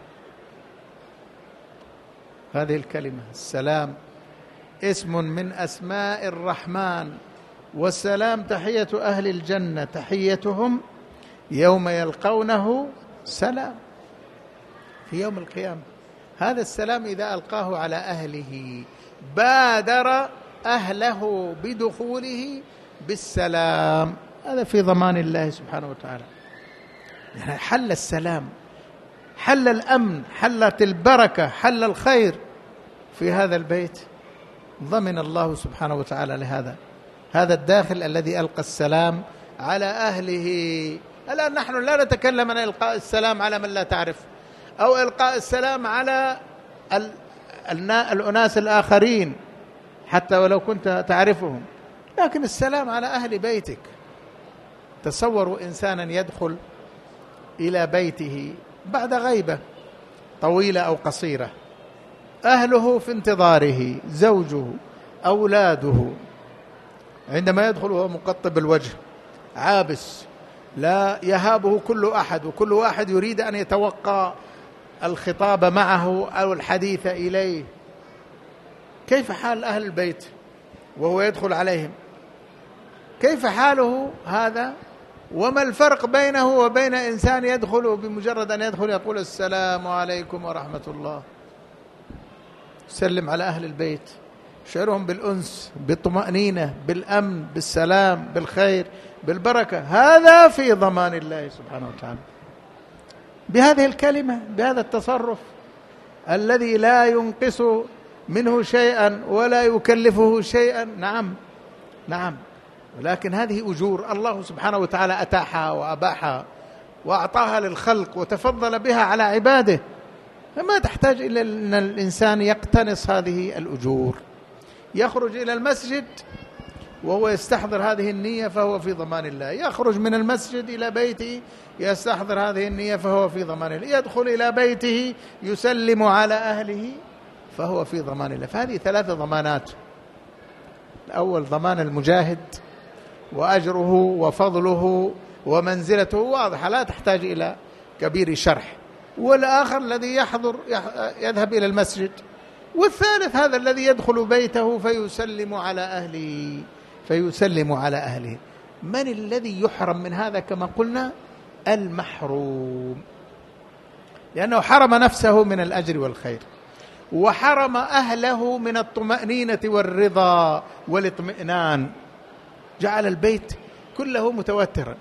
هذه الكلمة السلام اسم من أسماء الرحمن، والسلام تحية أهل الجنة، تحيتهم يوم يلقونه سلام في يوم القيامة. هذا السلام إذا ألقاه على أهله بادر أهله بدخوله بالسلام، هذا في ضمان الله سبحانه وتعالى. يعني حل السلام، حل الأمن، حلت البركة، حل الخير في هذا البيت، ضمن الله سبحانه وتعالى لهذا هذا الداخل الذي ألقى السلام على أهله. الآن نحن لا نتكلم عن إلقاء السلام على من لا تعرف، أو إلقاء السلام على الأناس الآخرين حتى ولو كنت تعرفهم، لكن السلام على أهل بيتك. تصوروا إنسانا يدخل إلى بيته بعد غيبة طويلة أو قصيرة، أهله في انتظاره، زوجه، أولاده، عندما يدخل وهو مقطب الوجه عابس لا يهابه كل أحد، وكل واحد يريد أن يتوقع الخطاب معه أو الحديث إليه. كيف حال أهل البيت وهو يدخل عليهم؟ كيف حاله هذا؟ وما الفرق بينه وبين إنسان يدخل بمجرد أن يدخل يقول السلام عليكم ورحمة الله، سلم على أهل البيت، شعرهم بالأنس، بالطمأنينة، بالأمن، بالسلام، بالخير، بالبركة. هذا في ضمان الله سبحانه وتعالى بهذه الكلمة، بهذا التصرف الذي لا ينقص منه شيئا ولا يكلفه شيئا. نعم نعم، ولكن هذه أجور الله سبحانه وتعالى أتاحها وأباحها وأعطاها للخلق وتفضل بها على عباده، فما تحتاج إلى أن الإنسان يقتنص هذه الأجور. يخرج إلى المسجد وهو يستحضر هذه النية فهو في ضمان الله، يخرج من المسجد إلى بيته يستحضر هذه النية فهو في ضمان الله، يدخل إلى بيته يسلم على أهله فهو في ضمان الله. فهذه ثلاثة ضمانات. الأول ضمان المجاهد وأجره وفضله ومنزلته واضحة لا تحتاج إلى كبير شرح، والآخر الذي يحضر يذهب إلى المسجد، والثالث هذا الذي يدخل بيته فيسلم على أهله فيسلم على أهله. من الذي يحرم من هذا؟ كما قلنا المحروم، لأنه حرم نفسه من الأجر والخير، وحرم أهله من الطمأنينة والرضا والاطمئنان، جعل البيت كله متوترا،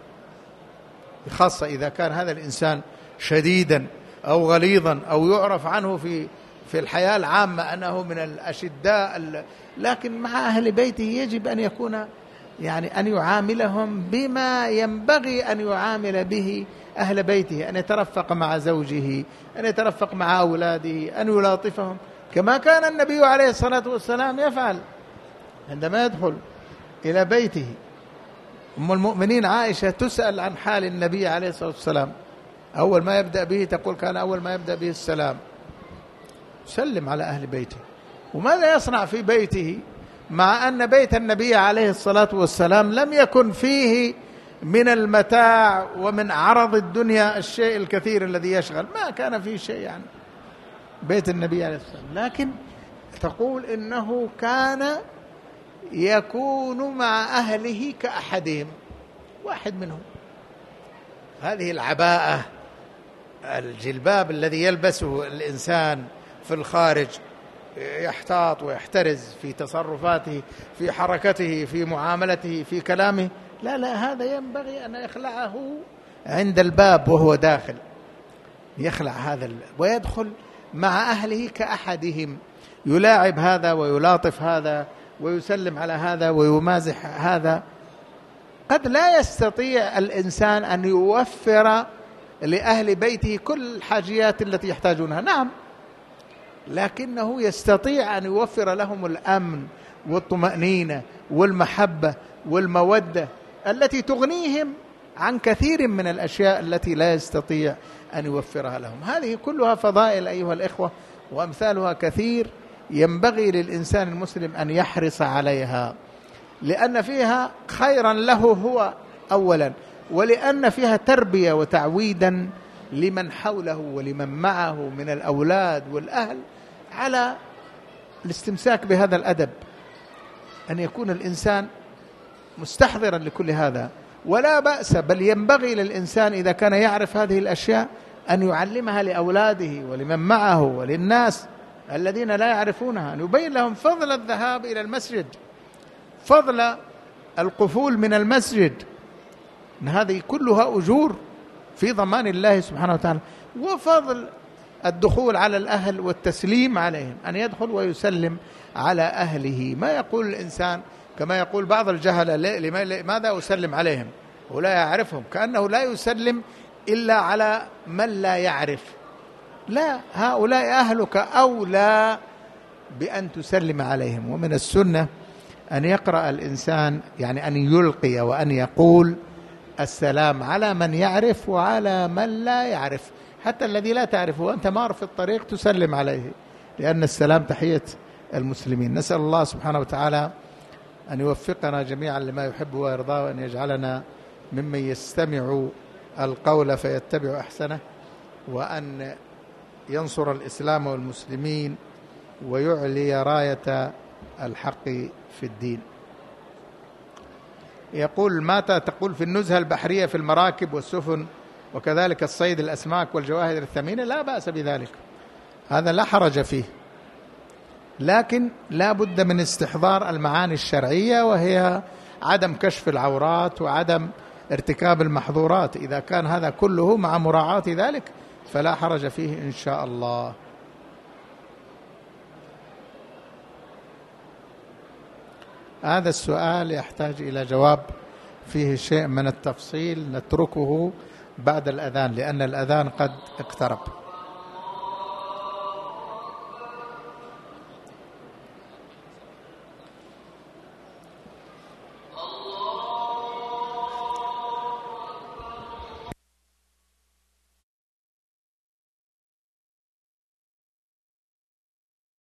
خاصة إذا كان هذا الإنسان شديدا أو غليظا أو يعرف عنه في في الحياة العامة أنه من الأشداء، لكن مع أهل بيته يجب أن يكون يعني أن يعاملهم بما ينبغي أن يعامل به أهل بيته، أن يترفق مع زوجه، أن يترفق مع أولاده، أن يلاطفهم كما كان النبي عليه الصلاة والسلام يفعل عندما يدخل إلى بيته. أم المؤمنين عائشة تسأل عن حال النبي عليه الصلاة والسلام، أول ما يبدأ به تقول كان أول ما يبدأ به السلام، سلم على أهل بيته. وماذا يصنع في بيته مع أن بيت النبي عليه الصلاة والسلام لم يكن فيه من المتاع ومن عرض الدنيا الشيء الكثير الذي يشغل، ما كان فيه شيء يعني بيت النبي عليه الصلاة والسلام، لكن تقول إنه كان يكون مع أهله كأحدهم، واحد منهم. هذه العباءة الجلباب الذي يلبسه الإنسان في الخارج يحتاط ويحترز في تصرفاته، في حركته، في معاملته، في كلامه. لا لا، هذا ينبغي أن يخلعه عند الباب وهو داخل، يخلع هذا ويدخل مع أهله كأحدهم، يلاعب هذا ويلاطف هذا ويسلم على هذا ويمازح هذا. قد لا يستطيع الإنسان أن يوفر لأهل بيته كل الحاجيات التي يحتاجونها، نعم، لكنه يستطيع أن يوفر لهم الأمن والطمأنينة والمحبة والمودة التي تغنيهم عن كثير من الأشياء التي لا يستطيع أن يوفرها لهم. هذه كلها فضائل أيها الإخوة، وأمثالها كثير ينبغي للإنسان المسلم أن يحرص عليها، لأن فيها خيرا له هو أولا، ولأن فيها تربية وتعويدا لمن حوله ولمن معه من الأولاد والأهل على الاستمساك بهذا الأدب، أن يكون الإنسان مستحضرا لكل هذا. ولا بأس، بل ينبغي للإنسان إذا كان يعرف هذه الأشياء أن يعلمها لأولاده ولمن معه وللناس الذين لا يعرفونها، أن يبين لهم فضل الذهاب إلى المسجد، فضل القفول من المسجد، أن هذه كلها أجور في ضمان الله سبحانه وتعالى، وفضل الدخول على الأهل والتسليم عليهم، أن يدخل ويسلم على أهله. ما يقول الإنسان كما يقول بعض الجهلة: لماذا أسلم عليهم ولا يعرفهم؟ كأنه لا يسلم إلا على من لا يعرف. لا، هؤلاء أهلك أولى بأن تسلم عليهم. ومن السنة أن يقرأ الإنسان، يعني أن يلقي وأن يقول السلام على من يعرف وعلى من لا يعرف، حتى الذي لا تعرفه وأنت مار في الطريق تسلم عليه، لأن السلام تحية المسلمين. نسأل الله سبحانه وتعالى أن يوفقنا جميعا لما يحب ويرضى، وأن يجعلنا ممن يستمع القول فيتبع أحسنه، وأن ينصر الإسلام والمسلمين ويعلي راية الحق في الدين. يقول: متى تقول في النزهة البحرية في المراكب والسفن وكذلك الصيد الأسماك والجواهر الثمينة؟ لا بأس بذلك، هذا لا حرج فيه، لكن لا بد من استحضار المعاني الشرعية، وهي عدم كشف العورات وعدم ارتكاب المحظورات. إذا كان هذا كله مع مراعاة ذلك فلا حرج فيه إن شاء الله. هذا السؤال يحتاج إلى جواب فيه شيء من التفصيل، نتركه بعد الأذان لأن الأذان قد اقترب.